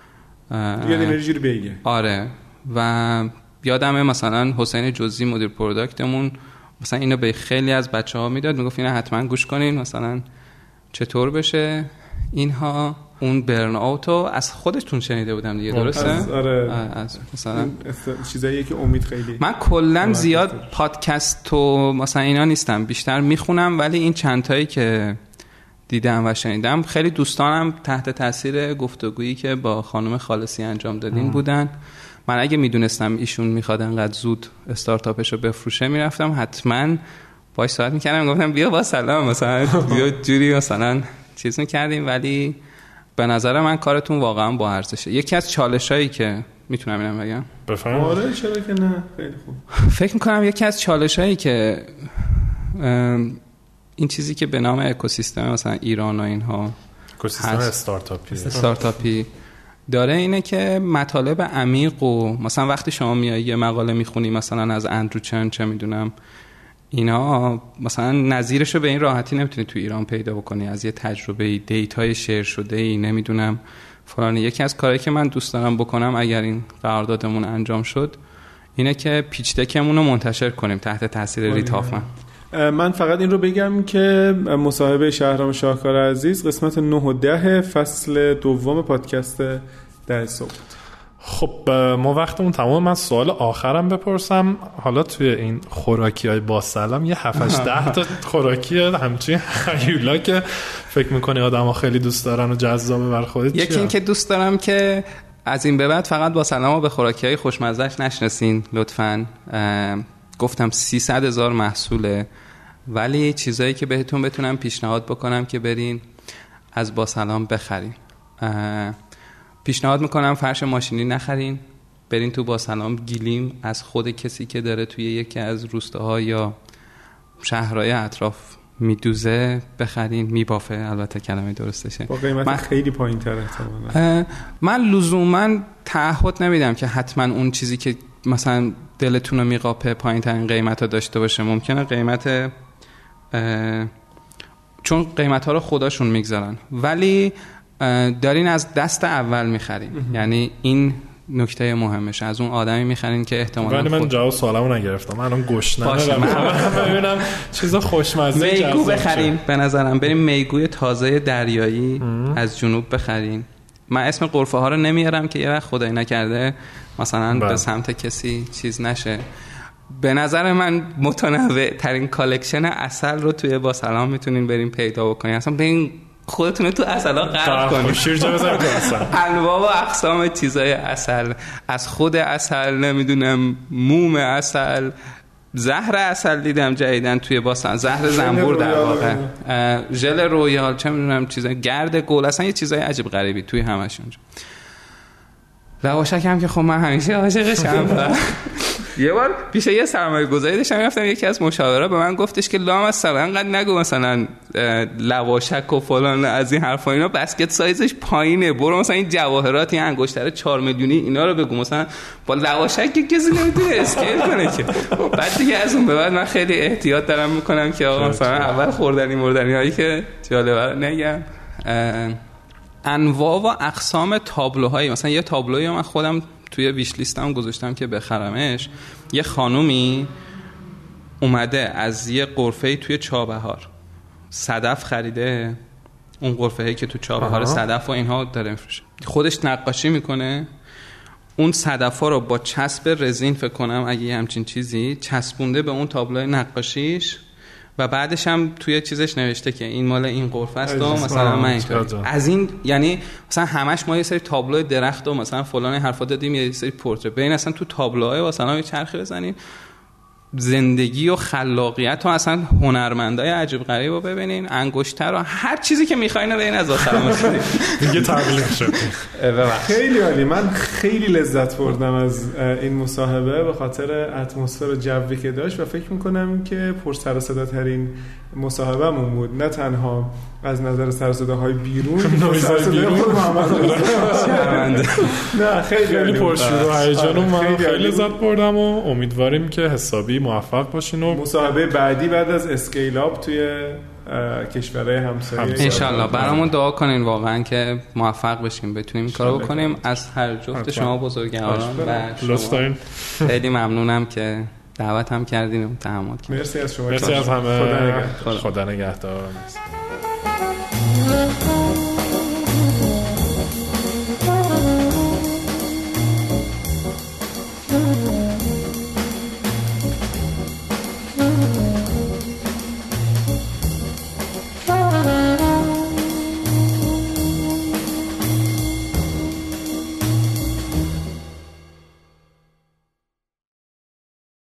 بیاد انرژی رو بگه. آره و یادمه مثلا حسین جزی مدیر پروداکتمون مثلا اینو به خیلی از بچه‌ها میداد، میگفت اینا حتما گوش کنین مثلا چطور بشه اینها. اون برن اوتو از خودتون شنیده بودم دیگه، درسته؟ از آره از مثلا چیزایی که امید خیلی من کلا زیاد پادکست و مثلا اینا نیستم، بیشتر میخونم ولی این چند تایی که دیدم و شنیدم خیلی دوستانم تحت تاثیر گفتگویی که با خانم خالصی انجام دادین آه. بودن. من اگه میدونستم ایشون میخواد انقدر زود استارتاپشو بفروشه میرفتم حتما باهاش صحبت میکردم، گفتم بیا با سلام مثلا بیا جوری مثلا چیز میکردیم، ولی به نظر من کارتون واقعا با ارزشه. یکی از چالشایی که میتونم اینم بگم بفرمایید. آره چرا که نه، خیلی خوب. فکر میکنم یکی از چالشایی که این چیزی که به نام اکوسیستم مثلا ایران و اینها اکوسیستم استارتاپی استارتاپی داره اینه که مطالب عمیق و مثلا وقتی شما میای یه مقاله میخونی مثلا از اندرو چن چه میدونم اینا، مثلا نظیرشو به این راحتی نمیتونی تو ایران پیدا بکنی از یه تجربه دیتای شیر شده ای نمیدونم فلان. یکی از کارهایی که من دوست دارم بکنم اگر این قراردادمون انجام شد اینه که پیچ دکمون رو منتشر کنیم تحت تاثیر ریت هافمن. من فقط این رو بگم که مصاحبه شهرام شاهکار عزیز قسمت نه و ده فصل دوم پادکست ده صبح. خب ما وقتمون تمام. من سوال آخرم بپرسم، حالا توی این خوراکی های با سلام یه هفت ده تا خوراکی همچین هیولا که فکر میکنی آدم ها خیلی دوست دارن و جذابه بر خودت، یکی این که دوست دارم که از این به بعد فقط با سلام ها به خوراکی های خوشمزهش نشناسین لطفاً. گفتم سیصد هزار محصوله ولی چیزایی که بهتون بتونم پیشنهاد بکنم که برین از با سلام بخرین. پیشنهاد میکنم فرش ماشینی نخرین، برین تو با سلام گیلیم از خود کسی که داره توی یکی از روستاها یا شهرهای اطراف میدوزه بخرین، میبافه، البته کلمه درستشه، با قیمت من خیلی پایین تر احتمالاً. من لزوما تعهد نمیدم که حتما اون چیزی که مثلا دلتون رو میقاپه پایین ترین قیمت ها داشته باشه. ممکنه قیمت چون قیمت ها رو خودشون میگذارن ولی دارین از دست اول میخرین، یعنی این نکته مهمش، از اون آدمی میخرین که احتمالاً ولی من خود... جواب سوالمو نگرفتم، من الان گشنمه ببینم چیزا خوشمزه میگو بخرین. به نظرم بریم میگوی تازه دریایی ام. از جنوب بخرین. من اسم قرفه ها رو نمیارم که یه وقت خدای نکرده مثلا به سمت کسی چیز نشه. به نظر من متنوع ترین کالکشن عسل رو توی با سلام میتونین بریم پیدا بکنین. اصلا برین خودتون رو تو عسلا غرق کنید، شیرجه بزنید تو عسل. انواع و اقسام چیزای عسل، از خود عسل، نمیدونم موم عسل، زهر عسل دیدم جدیدن توی باسن، زهر زنبور در واقع، ژل رویال، چه میدونم چیزای گرد گل، اصلا یه چیزای عجیب غریبی توی همشون. لواشک هم که خب من همیشه عاشقشم. یه بار پیش یه سرمایه گذاری داشتم رفتم، یکی از مشاورا به من گفتش که لام اصلا انقدر نگو مثلا لواشک و فلان از این حرفا، اینا بسکت سایزش پایینه، برو مثلا این جواهرات این انگشتر چهار میلیونی اینا رو بگو، مثلا با لواشک کسی نمیتونه اسکیل کنه که. بعد دیگه از اون به بعد من خیلی احتیاط دارم میکنم که آقا مثلا اول خوردنی مردنی هایی که جالبه نگم. انواع و اقسام تابلوهایی، مثلا یه تابلوی من خودم توی ویش لیستم گذاشتم که بخرمش. یه خانومی اومده از یه قرفه‌ای توی چابهار صدف خریده، اون قرفه‌ای که تو چابهار صدف و اینها داره میفروشه، خودش نقاشی میکنه، اون صدفا رو با چسب رزین فکر کنم اگه یه همچین چیزی چسبونده به اون تابلوی نقاشیش و بعدش هم توی چیزش نوشته که این مال این قرفه است و مثلا من اینطوری از این، یعنی مثلا همش ما یه سری تابلو درخت و مثلا فلان حرفا دادیم، یه سری پورتره، ببین اصلا تو تابلوهای مثلا یه چرخی بزنیم، زندگی و خلاقیت و اصلا هنرمندای عجیب غریب رو ببینین، انگشتر و هر چیزی که می‌خواین رو این از آخر می‌خواین دیگه تبلیغ شد. خیلی عالی، من خیلی لذت بردم از این مصاحبه به خاطر اتمسفر و جوی که داشت و فکر می‌کنم که پر سر و صدا ترین مصاحبهمون بود، نه تنها از نظر سر و صداهای بیرون، نویزهای بیرون نه خیلی پرشور و هیجان و من خیلی لذت بردم و امیدواریم که حسابی موفق باشین و مصاحبه بعدی بعد از اسکیل اپ توی کشورهای همسایه ان شاء الله برامون دعا کنین واقعا که موفق بشیم، بتونیم این کارو بکنیم. از هر جفت شما بزرگواران و شما خیلی ممنونم که دعوت هم کردین و تحمل کردین. مرسی از شما، مرسی از همه، خدا نگهدار. خدا نگهدار.